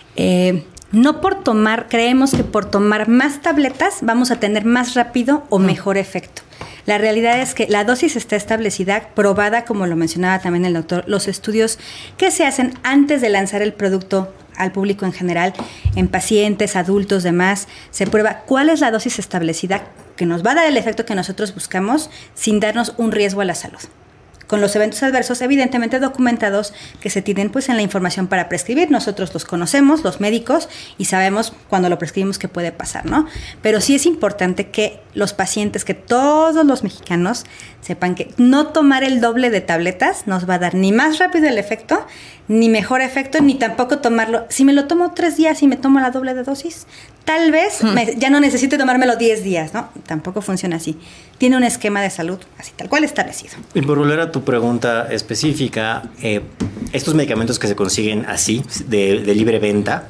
no por tomar, creemos que por tomar más tabletas vamos a tener más rápido o mejor efecto. La realidad es que la dosis está establecida, probada, como lo mencionaba también el doctor, los estudios que se hacen antes de lanzar el producto al público en general, en pacientes, adultos, demás, se prueba cuál es la dosis establecida que nos va a dar el efecto que nosotros buscamos sin darnos un riesgo a la salud. Con los eventos adversos evidentemente documentados que se tienen pues en la información para prescribir. Nosotros los conocemos, los médicos, y sabemos cuando lo prescribimos qué puede pasar, ¿no? Pero sí es importante que los pacientes, que todos los mexicanos sepan que no tomar el doble de tabletas nos va a dar ni más rápido el efecto, ni mejor efecto, ni tampoco tomarlo. Si me lo tomo 3 días y me tomo la doble de dosis, tal vez ya no necesite tomármelo 10 días, ¿no? Tampoco funciona así. Tiene un esquema de salud así, tal cual establecido. Y por volver a tu pregunta específica, estos medicamentos que se consiguen así, de libre venta,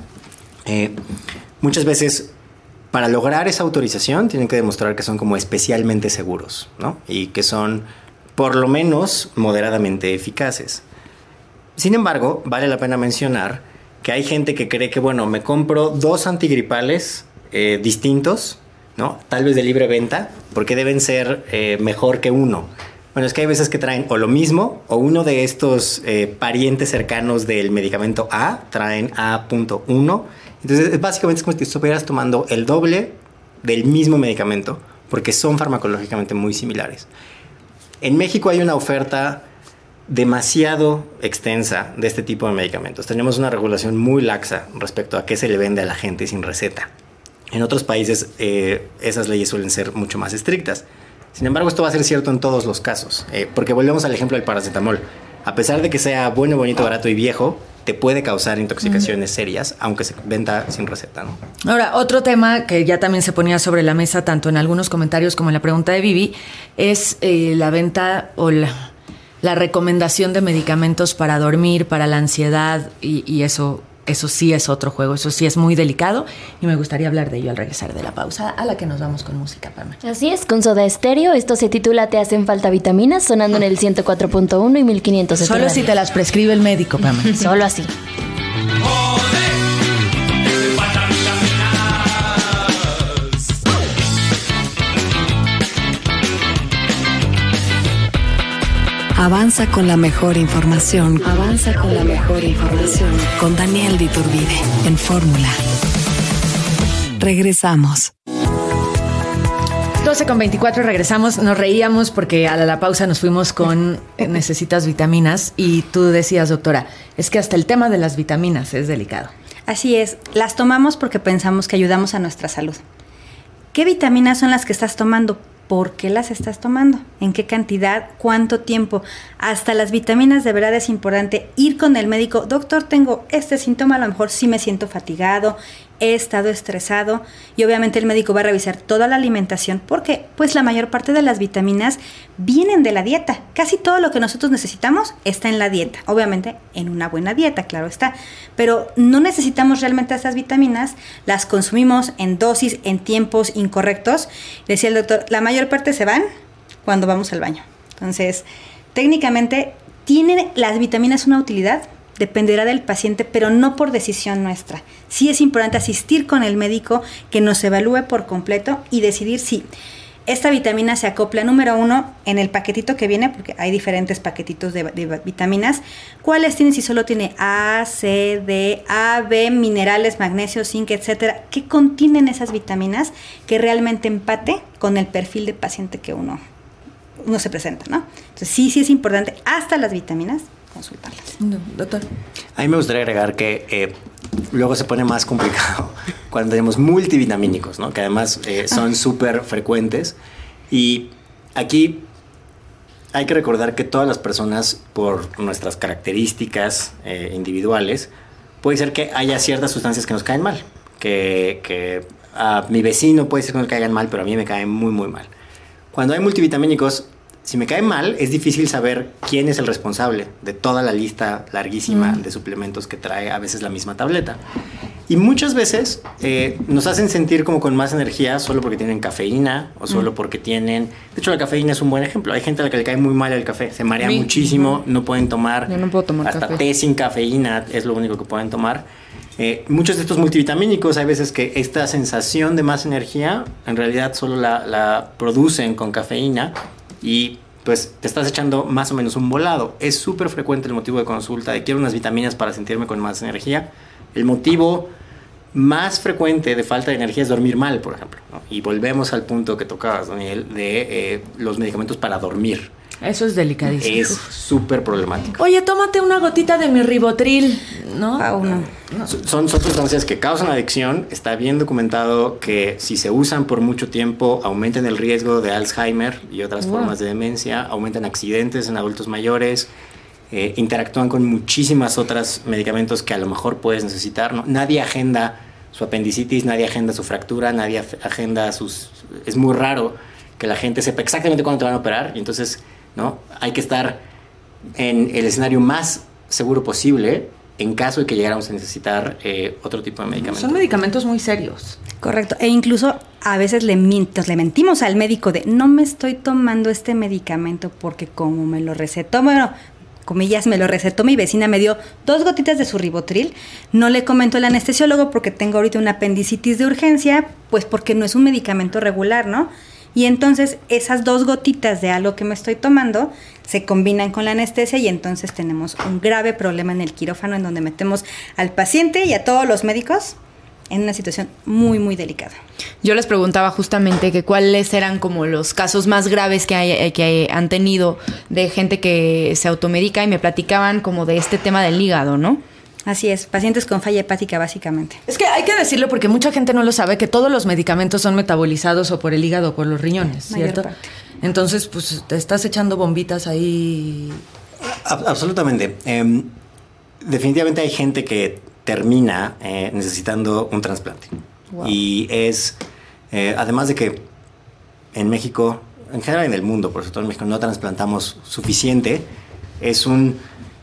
muchas veces para lograr esa autorización tienen que demostrar que son como especialmente seguros, ¿no? Y que son por lo menos moderadamente eficaces. Sin embargo, vale la pena mencionar que hay gente que cree que, bueno, me compro 2 antigripales distintos, ¿no? Tal vez de libre venta, porque deben ser mejor que uno. Bueno, es que hay veces que traen o lo mismo o uno de estos parientes cercanos del medicamento A, traen A.1. Entonces, básicamente es como si estuvieras tomando el doble del mismo medicamento, porque son farmacológicamente muy similares. En México hay una oferta demasiado extensa de este tipo de medicamentos. Tenemos una regulación muy laxa respecto a qué se le vende a la gente sin receta. En otros países esas leyes suelen ser mucho más estrictas. Sin embargo, esto va a ser cierto en todos los casos, porque volvemos al ejemplo del paracetamol. A pesar de que sea bueno, bonito, barato y viejo, te puede causar intoxicaciones serias, aunque se venda sin receta, ¿no? Ahora, otro tema que ya también se ponía sobre la mesa, tanto en algunos comentarios como en la pregunta de Vivi, es la venta o la recomendación de medicamentos para dormir, para la ansiedad, y eso sí es otro juego, eso sí es muy delicado, y me gustaría hablar de ello al regresar de la pausa, a la que nos vamos con música, Pama. Así es, con Soda Stereo, esto se titula Te hacen falta vitaminas, sonando en el 104.1 y 1500. Solo si te las prescribe el médico, Pama. Solo así. Avanza con la mejor información. Avanza con la mejor información. Con Daniel de Iturbide, en Fórmula. Regresamos. 12:24, regresamos. Nos reíamos porque a la pausa nos fuimos con necesitas vitaminas. Y tú decías, doctora, es que hasta el tema de las vitaminas es delicado. Así es, las tomamos porque pensamos que ayudamos a nuestra salud. ¿Qué vitaminas son las que estás tomando? ¿Por qué las estás tomando? ¿En qué cantidad? ¿Cuánto tiempo? Hasta las vitaminas, de verdad es importante ir con el médico. Doctor, tengo este síntoma, a lo mejor sí me siento fatigado, he estado estresado, y obviamente el médico va a revisar toda la alimentación porque pues la mayor parte de las vitaminas vienen de la dieta. Casi todo lo que nosotros necesitamos está en la dieta, obviamente en una buena dieta, claro está, pero no necesitamos realmente esas vitaminas, las consumimos en dosis, en tiempos incorrectos. Decía el doctor, la mayor parte se van cuando vamos al baño. Entonces, técnicamente, ¿tienen las vitaminas una utilidad? Dependerá del paciente, pero no por decisión nuestra. Sí es importante asistir con el médico, que nos evalúe por completo y decidir si esta vitamina se acopla, número 1, en el paquetito que viene, porque hay diferentes paquetitos de vitaminas. ¿Cuáles tiene? Si solo tiene A, C, D, A, B, minerales, magnesio, zinc, etcétera. ¿Qué contienen esas vitaminas que realmente empate con el perfil de paciente que uno se presenta, ¿no? Entonces sí es importante, hasta las vitaminas, consultarlas. No, doctor. A mí me gustaría agregar que luego se pone más complicado cuando tenemos multivitamínicos, ¿no? Que además son súper frecuentes. Y aquí hay que recordar que todas las personas, por nuestras características individuales, puede ser que haya ciertas sustancias que nos caen mal. Que a mi vecino puede ser que no le caigan mal, pero a mí me caen muy, muy mal. Cuando hay multivitamínicos, si me caen mal, es difícil saber quién es el responsable de toda la lista larguísima de suplementos que trae a veces la misma tableta. Y muchas veces nos hacen sentir como con más energía solo porque tienen cafeína o solo porque tienen... De hecho, la cafeína es un buen ejemplo. Hay gente a la que le cae muy mal el café. Se marea muchísimo, no pueden tomar... Yo no puedo tomar hasta café. té sin cafeína es lo único que pueden tomar. Muchos de estos multivitamínicos, hay veces que esta sensación de más energía en realidad solo la producen con cafeína y pues te estás echando más o menos un volado. Es súper frecuente el motivo de consulta de quiero unas vitaminas para sentirme con más energía. El motivo más frecuente de falta de energía es dormir mal, por ejemplo, ¿no? Y volvemos al punto que tocabas, Daniel, de los medicamentos para dormir. Eso es delicadísimo. Es súper problemático. Oye, tómate una gotita de mi Ribotril, ¿no? No. Son sustancias que causan adicción. Está bien documentado que si se usan por mucho tiempo aumentan el riesgo de Alzheimer y otras formas de demencia, aumentan accidentes en adultos mayores, interactúan con muchísimas otras medicamentos que a lo mejor puedes necesitar, ¿no? Nadie agenda su apendicitis, nadie agenda su fractura, nadie agenda sus... Es muy raro que la gente sepa exactamente cuándo te van a operar y entonces, ¿no? Hay que estar en el escenario más seguro posible en caso de que llegáramos a necesitar otro tipo de medicamentos. Son medicamentos muy serios. Correcto. E incluso a veces le mentimos al médico de no me estoy tomando este medicamento porque como me lo recetó, bueno, comillas, me lo recetó mi vecina, me dio 2 gotitas de su Ribotril. No le comento al anestesiólogo porque tengo ahorita una apendicitis de urgencia, pues porque no es un medicamento regular, ¿no? Y entonces esas 2 gotitas de algo que me estoy tomando se combinan con la anestesia y entonces tenemos un grave problema en el quirófano en donde metemos al paciente y a todos los médicos en una situación muy, muy delicada. Yo les preguntaba justamente que cuáles eran como los casos más graves que han tenido de gente que se automedica y me platicaban como de este tema del hígado, ¿no? Así es, pacientes con falla hepática básicamente. Es que hay que decirlo porque mucha gente no lo sabe, que todos los medicamentos son metabolizados o por el hígado o por los riñones, ¿cierto? Mayor parte. Entonces, pues te estás echando bombitas ahí. Absolutamente. Definitivamente hay gente que termina necesitando un trasplante. Wow. Y es, además de que en México, en general en el mundo, por supuesto en México, no trasplantamos suficiente, es un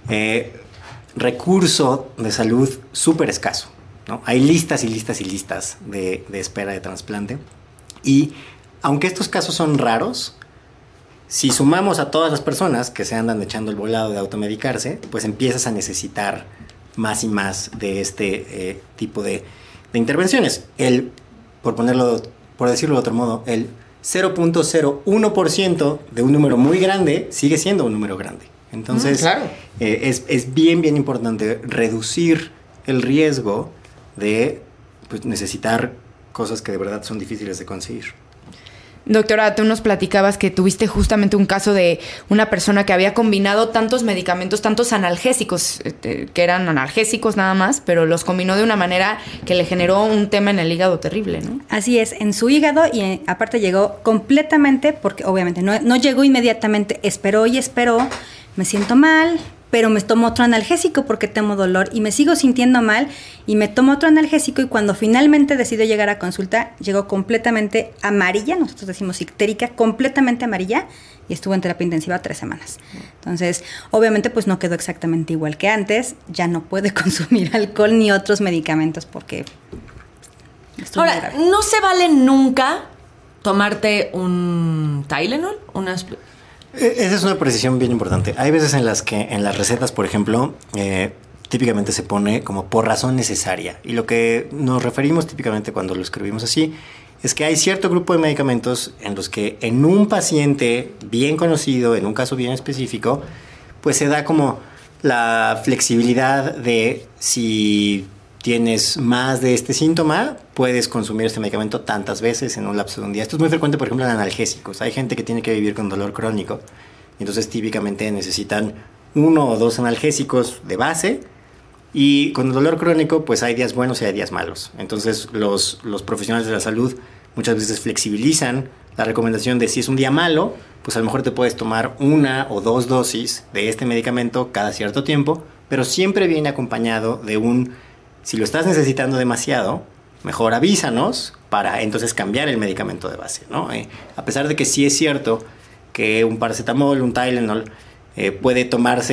recurso de salud súper escaso, ¿no? Hay listas y listas y listas de espera de trasplante. Y aunque estos casos son raros, si sumamos a todas las personas que se andan echando el volado de automedicarse, pues empiezas a necesitar más y más de este tipo de intervenciones. Por decirlo de otro modo, el 0.01% de un número muy grande sigue siendo un número grande. Entonces, claro. Es bien, bien importante reducir el riesgo de pues, necesitar cosas que de verdad son difíciles de conseguir. Doctora, tú nos platicabas que tuviste justamente un caso de una persona que había combinado tantos medicamentos, tantos analgésicos, que eran analgésicos nada más, pero los combinó de una manera que le generó un tema en el hígado terrible, ¿no? Así es, en su hígado y aparte llegó completamente, porque obviamente no llegó inmediatamente, esperó y esperó, me siento mal, pero me tomo otro analgésico porque tengo dolor y me sigo sintiendo mal y me tomo otro analgésico y cuando finalmente decido llegar a consulta, llegó completamente amarilla, nosotros decimos ictérica, completamente amarilla y estuvo en terapia intensiva 3 semanas. Entonces, obviamente pues no quedó exactamente igual que antes, ya no puede consumir alcohol ni otros medicamentos porque... Ahora, ¿no se vale nunca tomarte un Tylenol? Esa es una precisión bien importante. Hay veces en las que en las recetas, por ejemplo, típicamente se pone como por razón necesaria. Y lo que nos referimos típicamente cuando lo escribimos así es que hay cierto grupo de medicamentos en los que en un paciente bien conocido, en un caso bien específico, pues se da como la flexibilidad de si tienes más de este síntoma, puedes consumir este medicamento tantas veces en un lapso de un día. Esto es muy frecuente, por ejemplo, en analgésicos. Hay gente que tiene que vivir con dolor crónico, y entonces típicamente necesitan 1 o 2 analgésicos de base. Y con el dolor crónico, pues hay días buenos y hay días malos. Entonces los profesionales de la salud muchas veces flexibilizan la recomendación de si es un día malo, pues a lo mejor te puedes tomar 1 o 2 dosis de este medicamento cada cierto tiempo, pero siempre viene acompañado de si lo estás necesitando demasiado, mejor avísanos para entonces cambiar el medicamento de base, ¿no? A pesar de que sí es cierto que un paracetamol, un Tylenol, puede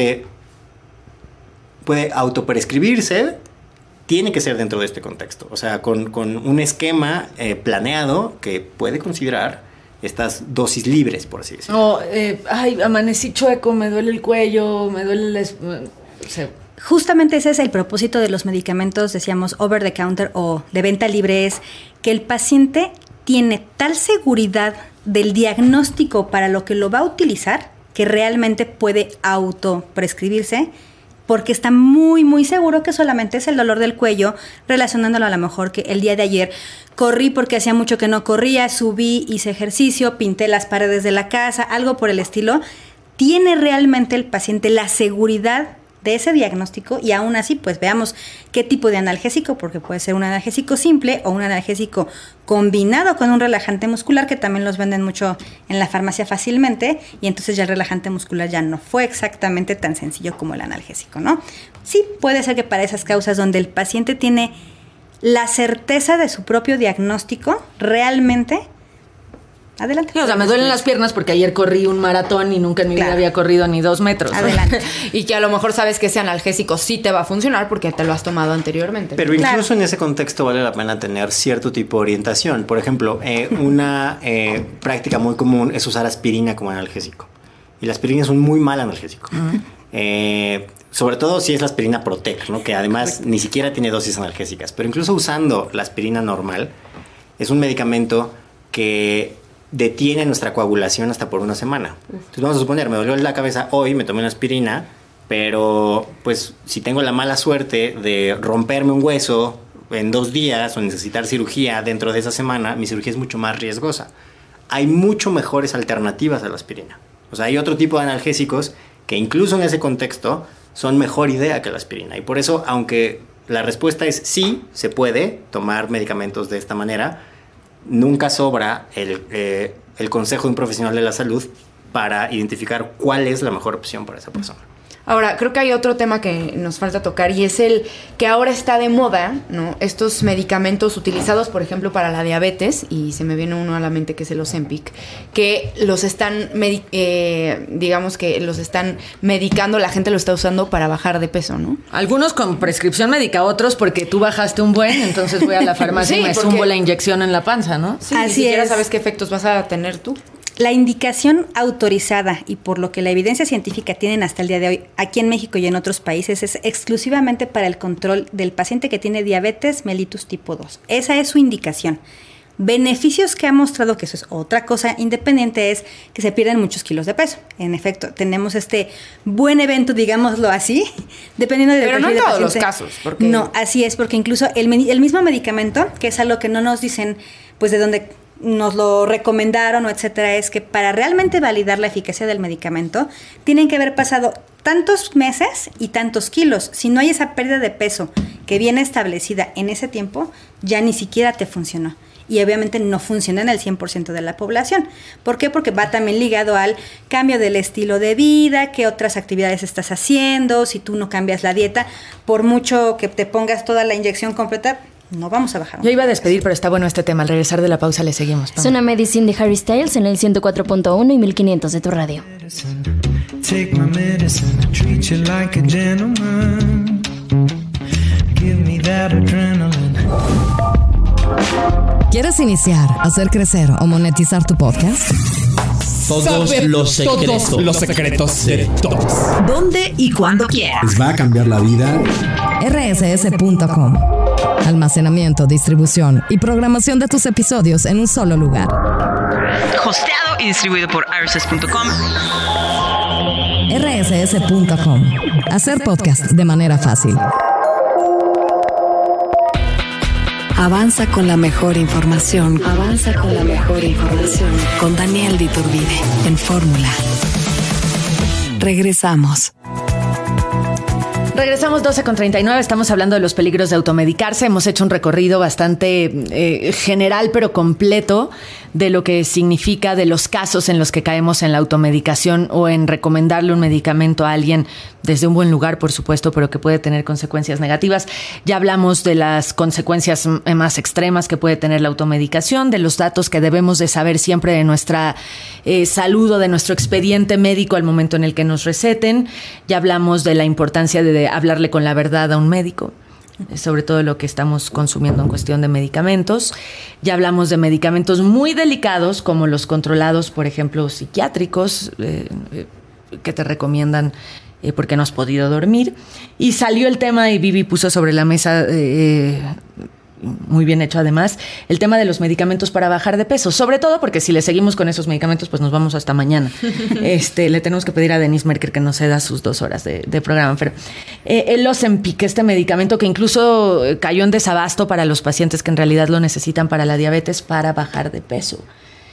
autoprescribirse, tiene que ser dentro de este contexto. O sea, con un esquema planeado que puede considerar estas dosis libres, por así decirlo. Amanecí chueco, me duele el cuello, me duele Justamente ese es el propósito de los medicamentos, decíamos, over the counter o de venta libre, es que el paciente tiene tal seguridad del diagnóstico para lo que lo va a utilizar que realmente puede autoprescribirse, porque está muy, muy seguro que solamente es el dolor del cuello, relacionándolo a lo mejor que el día de ayer corrí porque hacía mucho que no corría, subí, hice ejercicio, pinté las paredes de la casa, algo por el estilo. Tiene realmente el paciente la seguridad de ese diagnóstico y aún así pues veamos qué tipo de analgésico, porque puede ser un analgésico simple o un analgésico combinado con un relajante muscular, que también los venden mucho en la farmacia fácilmente, y entonces ya el relajante muscular ya no fue exactamente tan sencillo como el analgésico, ¿no? Sí, puede ser que para esas causas donde el paciente tiene la certeza de su propio diagnóstico, realmente adelante. Sí, o sea, me duelen las piernas porque ayer corrí un maratón y nunca en mi vida había corrido ni 2 metros. Adelante. Y que a lo mejor sabes que ese analgésico sí te va a funcionar porque te lo has tomado anteriormente. Pero incluso en ese contexto vale la pena tener cierto tipo de orientación. Por ejemplo, una práctica muy común es usar aspirina como analgésico. Y la aspirina es un muy mal analgésico. Sobre todo si es la aspirina Protec, ¿no? Que además ni siquiera tiene dosis analgésicas. Pero incluso usando la aspirina normal, es un medicamento que detiene nuestra coagulación hasta por 1 semana. Entonces vamos a suponer, me dolió la cabeza hoy, me tomé una aspirina, pero pues si tengo la mala suerte de romperme un hueso en 2 días o necesitar cirugía dentro de esa semana, mi cirugía es mucho más riesgosa. Hay mucho mejores alternativas a la aspirina. O sea, hay otro tipo de analgésicos que incluso en ese contexto son mejor idea que la aspirina. Y por eso, aunque la respuesta es sí, se puede tomar medicamentos de esta manera, nunca sobra el consejo de un profesional de la salud para identificar cuál es la mejor opción para esa persona. Ahora, creo que hay otro tema que nos falta tocar y es el que ahora está de moda, ¿no? Estos medicamentos utilizados, por ejemplo, para la diabetes, y se me viene uno a la mente que es el Ozempic, que los están, digamos que los están medicando, la gente lo está usando para bajar de peso, ¿no? Algunos con prescripción médica, otros porque tú bajaste un buen, entonces voy a la farmacia y me zumbo la inyección en la panza, ¿no? Sí, así ni siquiera sabes qué efectos vas a tener tú. La indicación autorizada y por lo que la evidencia científica tienen hasta el día de hoy aquí en México y en otros países es exclusivamente para el control del paciente que tiene diabetes mellitus tipo 2. Esa es su indicación. Beneficios que ha mostrado, que eso es otra cosa independiente, es que se pierden muchos kilos de peso. En efecto, tenemos este buen evento, digámoslo así, dependiendo del perfil del paciente. Pero no en todos los casos. Porque... No, así es, porque incluso el mismo medicamento, que es algo que no nos dicen, pues de dónde nos lo recomendaron o etcétera, es que para realmente validar la eficacia del medicamento tienen que haber pasado tantos meses y tantos kilos. Si no hay esa pérdida de peso que viene establecida en ese tiempo, ya ni siquiera te funcionó. Y obviamente no funciona en el 100% de la población. ¿Por qué? Porque va también ligado al cambio del estilo de vida, qué otras actividades estás haciendo, si tú no cambias la dieta, por mucho que te pongas toda la inyección completa, no vamos a bajar. Yo iba a despedir, pero está bueno este tema. Al regresar de la pausa le seguimos. Es una medicina de Harry Styles en el 104.1 y 1500 de tu radio. Take my medicine, treat you like a gentleman. Give me that adrenaline. ¿Quieres iniciar, hacer crecer o monetizar tu podcast? Todos los secretos de todos. ¿Dónde y cuándo quieras? Les va a cambiar la vida. rss.com. Almacenamiento, distribución y programación de tus episodios en un solo lugar. Hosteado y distribuido por rss.com. rss.com. Hacer podcast de manera fácil. Avanza con la mejor información. Avanza con la mejor información. Con Daniel de Iturbide en Fórmula. Regresamos. Regresamos 12:39, estamos hablando de los peligros de automedicarse. Hemos hecho un recorrido bastante general pero completo de lo que significa, de los casos en los que caemos en la automedicación o en recomendarle un medicamento a alguien desde un buen lugar, por supuesto, pero que puede tener consecuencias negativas. Ya hablamos de las consecuencias más extremas que puede tener la automedicación, de los datos que debemos de saber siempre de nuestra salud o de nuestro expediente médico al momento en el que nos receten. Ya hablamos de la importancia de hablarle con la verdad a un médico, sobre todo lo que estamos consumiendo en cuestión de medicamentos. Ya hablamos de medicamentos muy delicados, como los controlados, por ejemplo, psiquiátricos, que te recomiendan porque no has podido dormir. Y salió el tema, y Vivi puso sobre la mesa, muy bien hecho además, el tema de los medicamentos para bajar de peso, sobre todo porque si le seguimos con esos medicamentos, pues nos vamos hasta mañana. Le tenemos que pedir a Denise Merker que nos ceda sus 2 horas de programa. Pero el Ozempic, este medicamento que incluso cayó en desabasto para los pacientes que en realidad lo necesitan para la diabetes, para bajar de peso.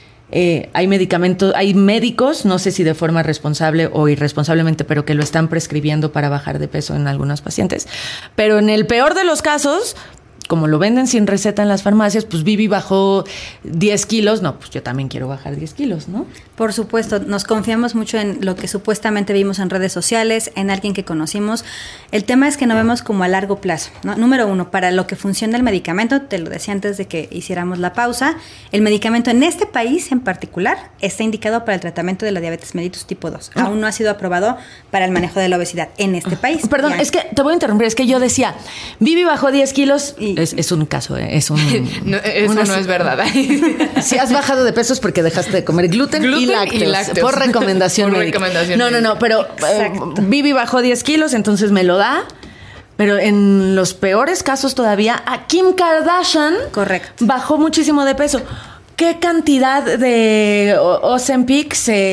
Hay medicamentos, hay médicos, no sé si de forma responsable o irresponsablemente, pero que lo están prescribiendo para bajar de peso en algunos pacientes. Pero en el peor de los casos, como lo venden sin receta en las farmacias, pues Vivi bajó 10 kilos. No, pues yo también quiero bajar 10 kilos, ¿no? Por supuesto, nos confiamos mucho en lo que supuestamente vimos en redes sociales, en alguien que conocimos. El tema es que no vemos como a largo plazo, ¿no? Número 1, para lo que funciona el medicamento, te lo decía antes de que hiciéramos la pausa, el medicamento en este país en particular está indicado para el tratamiento de la diabetes mellitus tipo 2. Aún no ha sido aprobado para el manejo de la obesidad en este país. Perdón, es que te voy a interrumpir, es que yo decía, Vivi bajó 10 kilos y... Es un caso, es un... eso no es verdad. Si has bajado de peso es porque dejaste de comer gluten y lácteos. Por recomendación médica. No, pero Vivi bajó 10 kilos, entonces me lo da. Pero en los peores casos todavía, a Kim Kardashian bajó muchísimo de peso. ¿Qué cantidad de Ozempic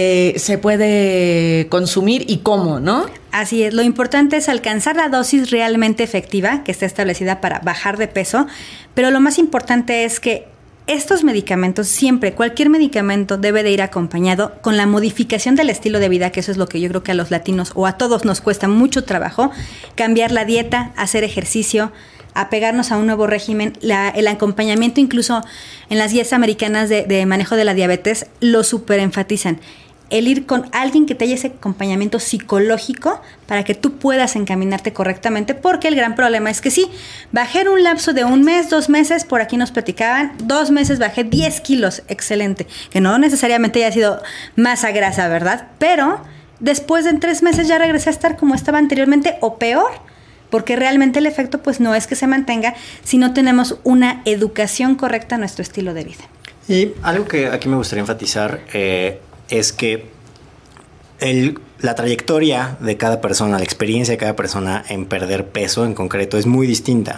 se puede consumir y cómo, no? Así es, lo importante es alcanzar la dosis realmente efectiva que está establecida para bajar de peso, pero lo más importante es que estos medicamentos, siempre, cualquier medicamento debe de ir acompañado con la modificación del estilo de vida, que eso es lo que yo creo que a los latinos o a todos nos cuesta mucho trabajo, cambiar la dieta, hacer ejercicio, apegarnos a un nuevo régimen, el acompañamiento incluso en las guías americanas de manejo de la diabetes lo súper enfatizan. El ir con alguien que te haya ese acompañamiento psicológico para que tú puedas encaminarte correctamente, porque el gran problema es que sí, bajé en un lapso de 1 mes, 2 meses, por aquí nos platicaban, 2 meses bajé 10 kilos, excelente, que no necesariamente haya sido masa grasa, ¿verdad? Pero después de 3 meses ya regresé a estar como estaba anteriormente o peor, porque realmente el efecto pues no es que se mantenga si no tenemos una educación correcta a nuestro estilo de vida. Y algo que aquí me gustaría enfatizar es que la trayectoria de cada persona, la experiencia de cada persona en perder peso en concreto es muy distinta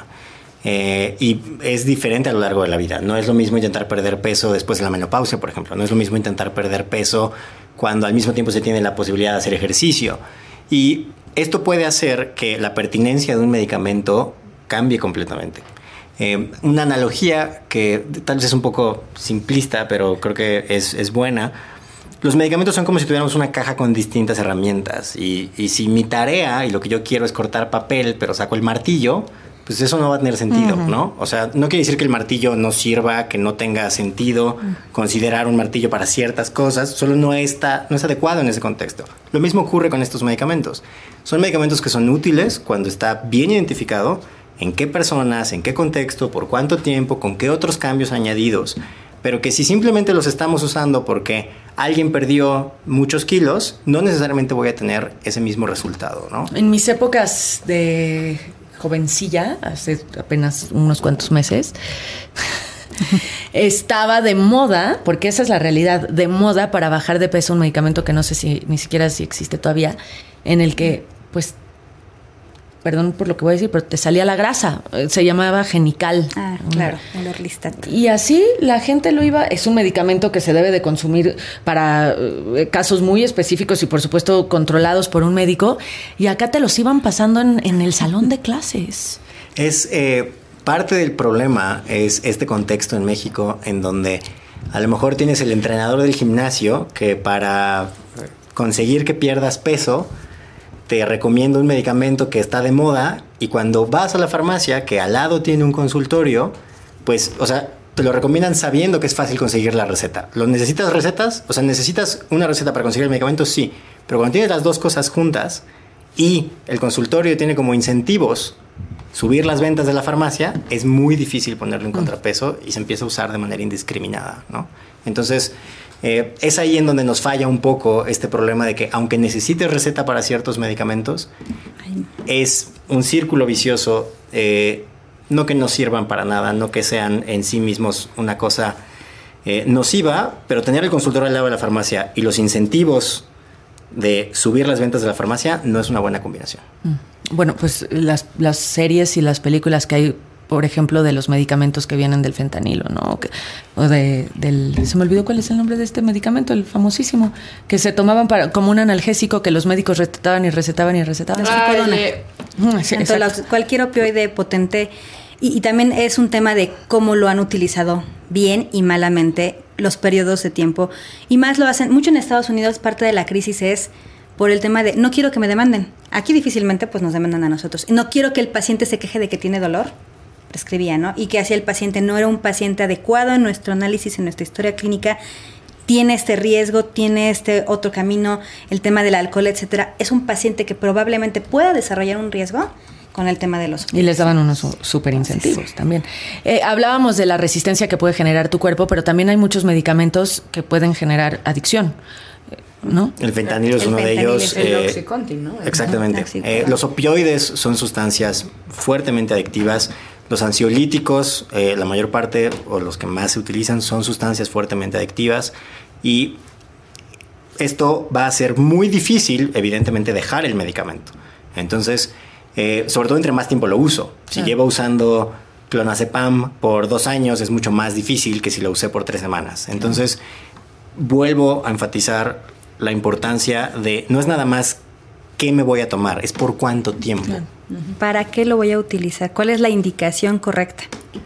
y es diferente a lo largo de la vida. No es lo mismo intentar perder peso después de la menopausia, por ejemplo. No es lo mismo intentar perder peso cuando al mismo tiempo se tiene la posibilidad de hacer ejercicio. Y esto puede hacer que la pertinencia de un medicamento cambie completamente. Una analogía que tal vez es un poco simplista, pero creo que es buena. Los medicamentos son como si tuviéramos una caja con distintas herramientas y si mi tarea y lo que yo quiero es cortar papel, pero saco el martillo, pues eso no va a tener sentido, ¿no? O sea, no quiere decir que el martillo no sirva, que no tenga sentido considerar un martillo para ciertas cosas, solo no es adecuado en ese contexto. Lo mismo ocurre con estos medicamentos. Son medicamentos que son útiles cuando está bien identificado en qué personas, en qué contexto, por cuánto tiempo, con qué otros cambios añadidos, pero que si simplemente los estamos usando porque alguien perdió muchos kilos, no necesariamente voy a tener ese mismo resultado, ¿no? En mis épocas de jovencilla, hace apenas unos cuantos meses, estaba de moda, porque esa es la realidad, de moda para bajar de peso un medicamento que no sé si ni siquiera si existe todavía, en el que, pues, perdón por lo que voy a decir, pero te salía la grasa. Se llamaba Genical. Ah, claro, el Orlistat. Y así la gente lo iba... Es un medicamento que se debe de consumir para casos muy específicos y, por supuesto, controlados por un médico. Y acá te los iban pasando en el salón de clases. Es parte del problema es este contexto en México en donde a lo mejor tienes el entrenador del gimnasio que para conseguir que pierdas peso te recomienda un medicamento que está de moda y cuando vas a la farmacia, que al lado tiene un consultorio, pues, o sea, te lo recomiendan sabiendo que es fácil conseguir la receta. ¿Lo necesitas recetas? O sea, ¿necesitas una receta para conseguir el medicamento? Sí. Pero cuando tienes las dos cosas juntas y el consultorio tiene como incentivos subir las ventas de la farmacia, es muy difícil ponerle un contrapeso y se empieza a usar de manera indiscriminada, ¿no? Entonces, es ahí en donde nos falla un poco este problema de que aunque necesites receta para ciertos medicamentos, es un círculo vicioso, no que no sirvan para nada, no que sean en sí mismos una cosa nociva, pero tener el consultorio al lado de la farmacia y los incentivos de subir las ventas de la farmacia no es una buena combinación. Bueno, pues las series y las películas que hay, por ejemplo, de los medicamentos que vienen del fentanilo, ¿no? Se me olvidó cuál es el nombre de este medicamento, el famosísimo, que se tomaban como un analgésico que los médicos recetaban y recetaban y recetaban. Cualquier opioide potente. Y también es un tema de cómo lo han utilizado bien y malamente los periodos de tiempo. Y más lo hacen, mucho en Estados Unidos, parte de la crisis es por el tema de no quiero que me demanden. Aquí difícilmente pues nos demandan a nosotros. No quiero que el paciente se queje de que tiene dolor, prescribía, ¿no? Y que así el paciente no era un paciente adecuado en nuestro análisis, en nuestra historia clínica, tiene este riesgo, tiene este otro camino, el tema del alcohol, etcétera. Es un paciente que probablemente pueda desarrollar un riesgo con el tema de los opioides. Y les daban unos súper incentivos también. Hablábamos de la resistencia que puede generar tu cuerpo, pero también hay muchos medicamentos que pueden generar adicción, ¿no? El fentanilo es uno de ellos. El Oxycontin, ¿no? Exactamente. Los opioides son sustancias fuertemente adictivas. Los ansiolíticos, la mayor parte o los que más se utilizan son sustancias fuertemente adictivas y esto va a ser muy difícil, evidentemente, dejar el medicamento. Entonces, sobre todo entre más tiempo lo uso. Si llevo usando clonazepam por 2 años es mucho más difícil que si lo usé por 3 semanas. Entonces, vuelvo a enfatizar la importancia de no es nada más qué me voy a tomar, es por cuánto tiempo. ¿Para qué lo voy a utilizar? ¿Cuál es la indicación correcta?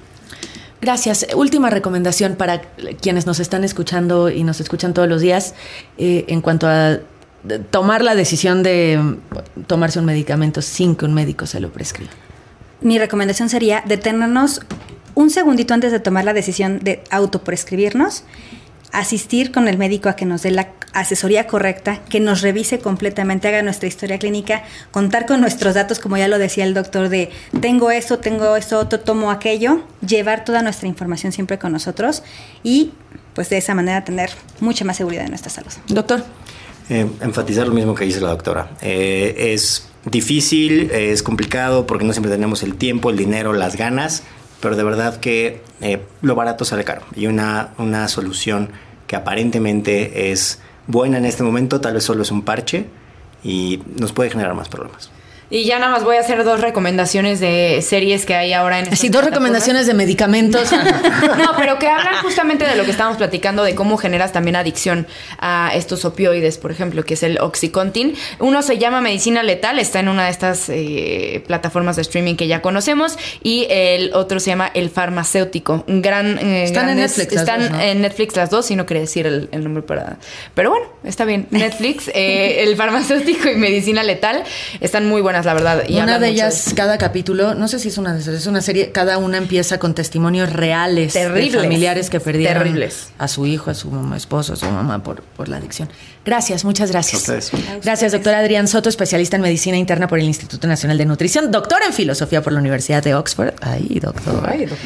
Gracias. Última recomendación para quienes nos están escuchando y nos escuchan todos los días en cuanto a tomar la decisión de tomarse un medicamento sin que un médico se lo prescriba. Mi recomendación sería detenernos un segundito antes de tomar la decisión de autoprescribirnos, asistir con el médico a que nos dé la asesoría correcta, que nos revise completamente, haga nuestra historia clínica, contar con nuestros datos, como ya lo decía el doctor, de tengo esto, otro, tomo aquello, llevar toda nuestra información siempre con nosotros y pues de esa manera tener mucha más seguridad en nuestra salud. Doctor. Enfatizar lo mismo que dice la doctora. Es difícil, es complicado porque no siempre tenemos el tiempo, el dinero, las ganas, pero de verdad que lo barato sale caro y una solución que aparentemente es buena en este momento tal vez solo es un parche y nos puede generar más problemas. Y ya nada más voy a hacer 2 recomendaciones de series que hay ahora en... Sí, 2 recomendaciones de medicamentos. No, pero que hablan justamente de lo que estábamos platicando, de cómo generas también adicción a estos opioides, por ejemplo, que es el Oxycontin. Uno se llama Medicina Letal, está en una de estas plataformas de streaming que ya conocemos, y el otro se llama El Farmacéutico. Un gran... están en Netflix están las dos, ¿no? en Netflix las dos, y no quería decir el nombre para... Pero bueno, está bien. Netflix, El Farmacéutico y Medicina Letal están muy buenas, la verdad. Y una de ellas, cada capítulo, no sé si es una de esas, es una serie, cada una empieza con testimonios reales terribles, de familiares que perdieron terribles a su hijo, a su esposo, a su mamá por la adicción. Gracias, muchas gracias. Gracias, doctora Adrián Soto, especialista en medicina interna por el Instituto Nacional de Nutrición, doctor en filosofía por la Universidad de Oxford, doctor.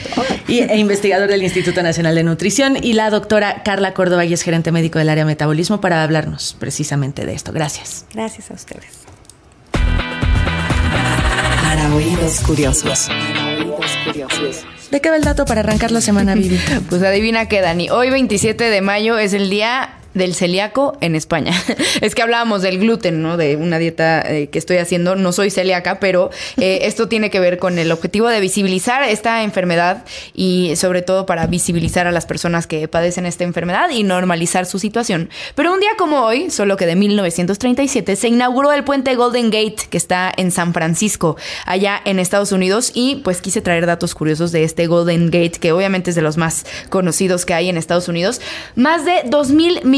E investigador del Instituto Nacional de Nutrición, y la doctora Carla Córdoba, y es gerente médico del área metabolismo, para hablarnos precisamente de esto. Gracias. Gracias a ustedes. Para oídos curiosos. ¿De qué va el dato para arrancar la semana, Vivi? Pues adivina qué, Dani. Hoy, 27 de mayo, es el día del celíaco en España. Es que hablábamos del gluten, ¿no? De una dieta que estoy haciendo. No soy celíaca, pero esto tiene que ver con el objetivo de visibilizar esta enfermedad y sobre todo para visibilizar a las personas que padecen esta enfermedad y normalizar su situación. Pero un día como hoy, solo que de 1937, se inauguró el puente Golden Gate, que está en San Francisco, allá en Estados Unidos, y pues quise traer datos curiosos de este Golden Gate, que obviamente es de los más conocidos que hay en Estados Unidos. Más de 2,000 millones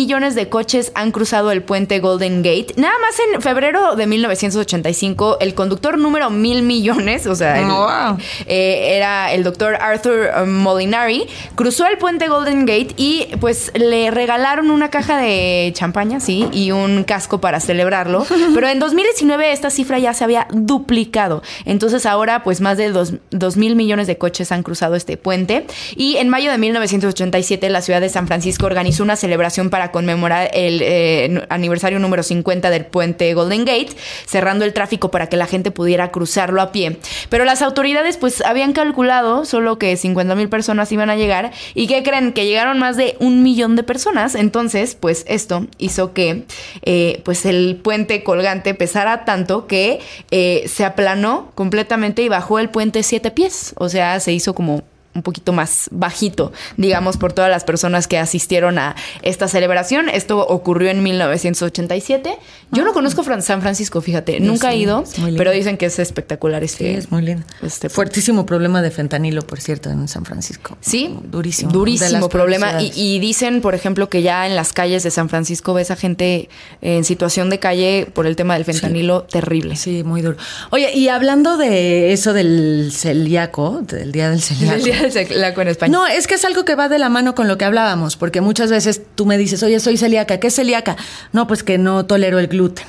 millones de coches han cruzado el puente Golden Gate. Nada más en febrero de 1985, el conductor número 1,000 millones, o sea, era el doctor Arthur Molinari, cruzó el puente Golden Gate y pues le regalaron una caja de champaña, sí, y un casco para celebrarlo. Pero en 2019 esta cifra ya se había duplicado. Entonces ahora pues más de 2,000 millones de coches han cruzado este puente. Y en mayo de 1987 la ciudad de San Francisco organizó una celebración para conmemorar el aniversario número 50 del puente Golden Gate, cerrando el tráfico para que la gente pudiera cruzarlo a pie. Pero las autoridades pues habían calculado solo que 50,000 personas iban a llegar. ¿Y qué creen? Que llegaron más de 1 millón de personas. Entonces pues esto hizo que pues el puente colgante pesara tanto que se aplanó completamente y bajó el puente 7 pies. O sea, se hizo como un poquito más bajito, digamos, por todas las personas que asistieron a esta celebración. Esto ocurrió en 1987. Yo no conozco San Francisco, fíjate. Nunca he ido, pero dicen que es espectacular Sí, es muy lindo. Fuertísimo problema de fentanilo, por cierto, en San Francisco. Sí, durísimo. Durísimo problema. Y dicen, por ejemplo, que ya en las calles de San Francisco ves a gente en situación de calle por el tema del fentanilo, terrible. Sí, muy duro. Oye, y hablando de eso del celíaco, del día del celíaco. Celíaco en España. No, es que es algo que va de la mano con lo que hablábamos, porque muchas veces tú me dices, oye, soy celíaca. ¿Qué es celíaca? No, pues que no tolero el gluten.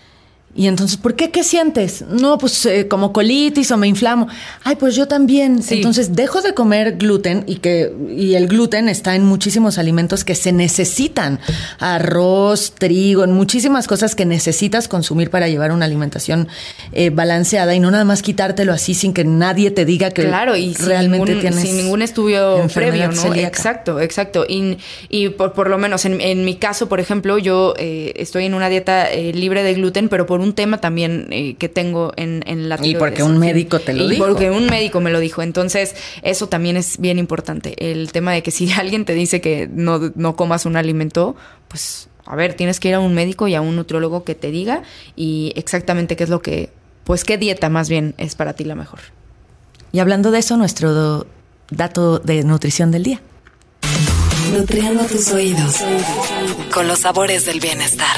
Y entonces, ¿por qué? ¿Qué sientes? No, pues como colitis o me inflamo. Ay, pues yo también. Sí. Entonces, dejo de comer gluten y el gluten está en muchísimos alimentos que se necesitan. Arroz, trigo, en muchísimas cosas que necesitas consumir para llevar una alimentación balanceada y no nada más quitártelo así sin que nadie te diga que realmente tienes sin ningún estudio previo, ¿no? celíaca. Exacto. Y por lo menos en mi caso, por ejemplo, yo estoy en una dieta libre de gluten, pero por un tema también que tengo en la tiroides. Y porque un médico te lo dijo. Porque un médico me lo dijo. Entonces, eso también es bien importante. El tema de que si alguien te dice que no comas un alimento, pues, a ver, tienes que ir a un médico y a un nutriólogo que te diga y exactamente qué es lo que, pues, qué dieta más bien es para ti la mejor. Y hablando de eso, nuestro dato de nutrición del día. Nutriendo tus oídos con los sabores del bienestar.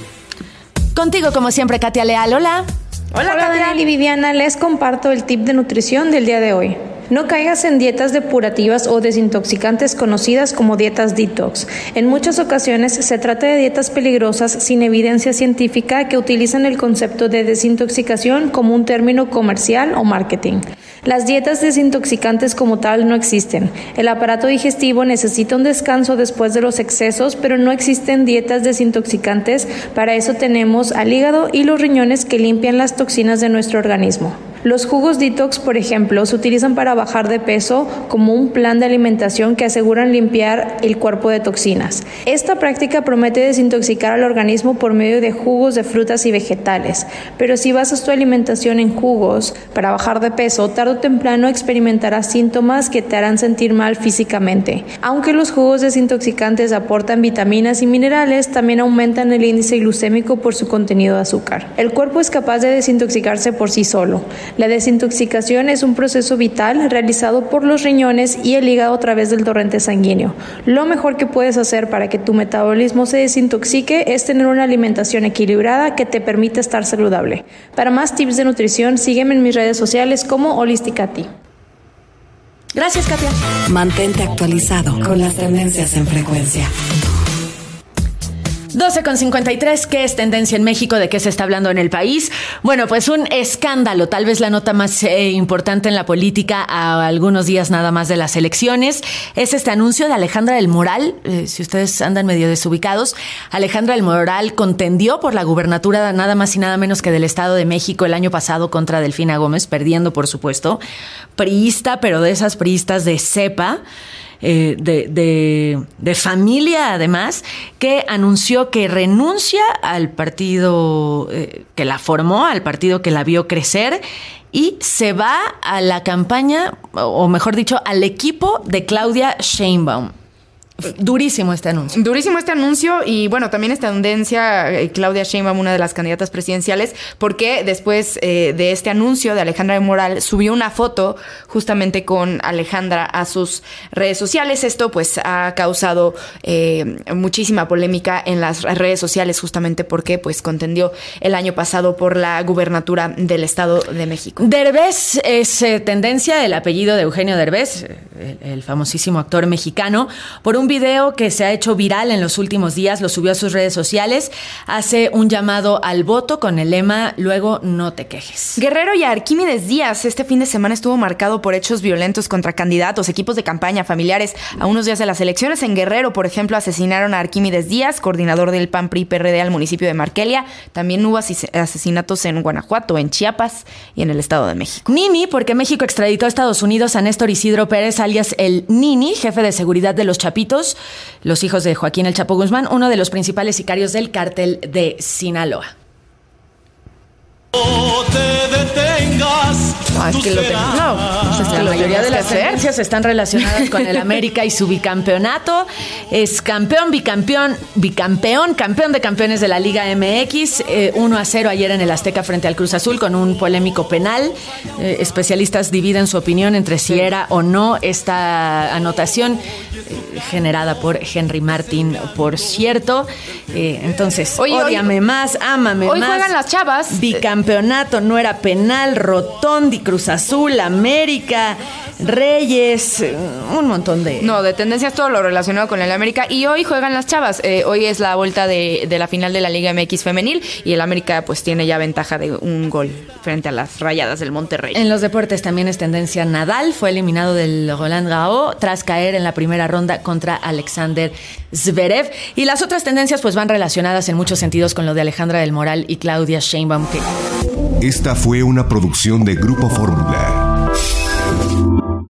Contigo, como siempre, Katia Leal. Hola. Hola, Daniel y Viviana. Les comparto el tip de nutrición del día de hoy. No caigas en dietas depurativas o desintoxicantes conocidas como dietas detox. En muchas ocasiones se trata de dietas peligrosas sin evidencia científica que utilizan el concepto de desintoxicación como un término comercial o marketing. Las dietas desintoxicantes como tal no existen. El aparato digestivo necesita un descanso después de los excesos, pero no existen dietas desintoxicantes. Para eso tenemos al hígado y los riñones que limpian las toxinas de nuestro organismo. Los jugos detox, por ejemplo, se utilizan para bajar de peso como un plan de alimentación que aseguran limpiar el cuerpo de toxinas. Esta práctica promete desintoxicar al organismo por medio de jugos de frutas y vegetales, pero si basas tu alimentación en jugos para bajar de peso, tarde o temprano experimentarás síntomas que te harán sentir mal físicamente. Aunque los jugos desintoxicantes aportan vitaminas y minerales, también aumentan el índice glucémico por su contenido de azúcar. El cuerpo es capaz de desintoxicarse por sí solo. La desintoxicación es un proceso vital realizado por los riñones y el hígado a través del torrente sanguíneo. Lo mejor que puedes hacer para que tu metabolismo se desintoxique es tener una alimentación equilibrada que te permita estar saludable. Para más tips de nutrición, sígueme en mis redes sociales como Holisticati. Gracias, Katia. Mantente actualizado con las tendencias en frecuencia. 12:53, ¿qué es tendencia en México? ¿De qué se está hablando en el país? Bueno, pues un escándalo, tal vez la nota más importante en la política a algunos días nada más de las elecciones, es este anuncio de Alejandra del Moral. Si ustedes andan medio desubicados, Alejandra del Moral contendió por la gubernatura nada más y nada menos que del Estado de México el año pasado contra Delfina Gómez, perdiendo, por supuesto, priista, pero de esas priistas de cepa. De familia, además, que anunció que renuncia al partido que la formó, al partido que la vio crecer, y se va a la campaña, o mejor dicho, al equipo de Claudia Sheinbaum. Durísimo este anuncio. Durísimo este anuncio y bueno, también esta tendencia, Claudia Sheinbaum, una de las candidatas presidenciales, porque después de este anuncio de Alejandra del Moral subió una foto justamente con Alejandra a sus redes sociales. Esto pues ha causado muchísima polémica en las redes sociales justamente porque pues contendió el año pasado por la gubernatura del Estado de México. Derbez es tendencia, el apellido de Eugenio Derbez, el famosísimo actor mexicano, por un video que se ha hecho viral en los últimos días, lo subió a sus redes sociales, hace un llamado al voto con el lema "Luego no te quejes". Guerrero y Arquímedes Díaz este fin de semana estuvo marcado por hechos violentos contra candidatos, equipos de campaña, familiares. A unos días de las elecciones en Guerrero, por ejemplo, asesinaron a Arquímedes Díaz, coordinador del PAN-PRI-PRD al municipio de Markelia. También hubo asesinatos en Guanajuato, en Chiapas y en el Estado de México. Nini, porque México extraditó a Estados Unidos a Néstor Isidro Pérez, alias el Nini, jefe de seguridad de los Chapitos, los hijos de Joaquín El Chapo Guzmán, uno de los principales sicarios del cártel de Sinaloa. No te detengas. Es que la mayoría de las tendencias están relacionadas con el América y su bicampeonato. Es campeón de campeones de la Liga MX, 1-0 ayer en el Azteca frente al Cruz Azul con un polémico penal. Especialistas dividen su opinión entre si era o no esta anotación generada por Henry Martin, por cierto. Entonces, ódiame más, ámame más. Hoy juegan las Chavas. Bicampeonato, no era penal, Rotondi, Cruz Azul, América, Reyes, un montón de... No, de tendencias todo lo relacionado con el América. Y hoy juegan las Chavas. Hoy es la vuelta de la final de la Liga MX femenil y el América pues tiene ya ventaja de un gol frente a las Rayadas del Monterrey. En los deportes también es tendencia Nadal. Fue eliminado del Roland Garros tras caer en la primera ronda contra Alexander Zverev. Y las otras tendencias pues van relacionadas en muchos sentidos con lo de Alejandra del Moral y Claudia Sheinbaum. Esta fue una producción de Grupo Fórmula.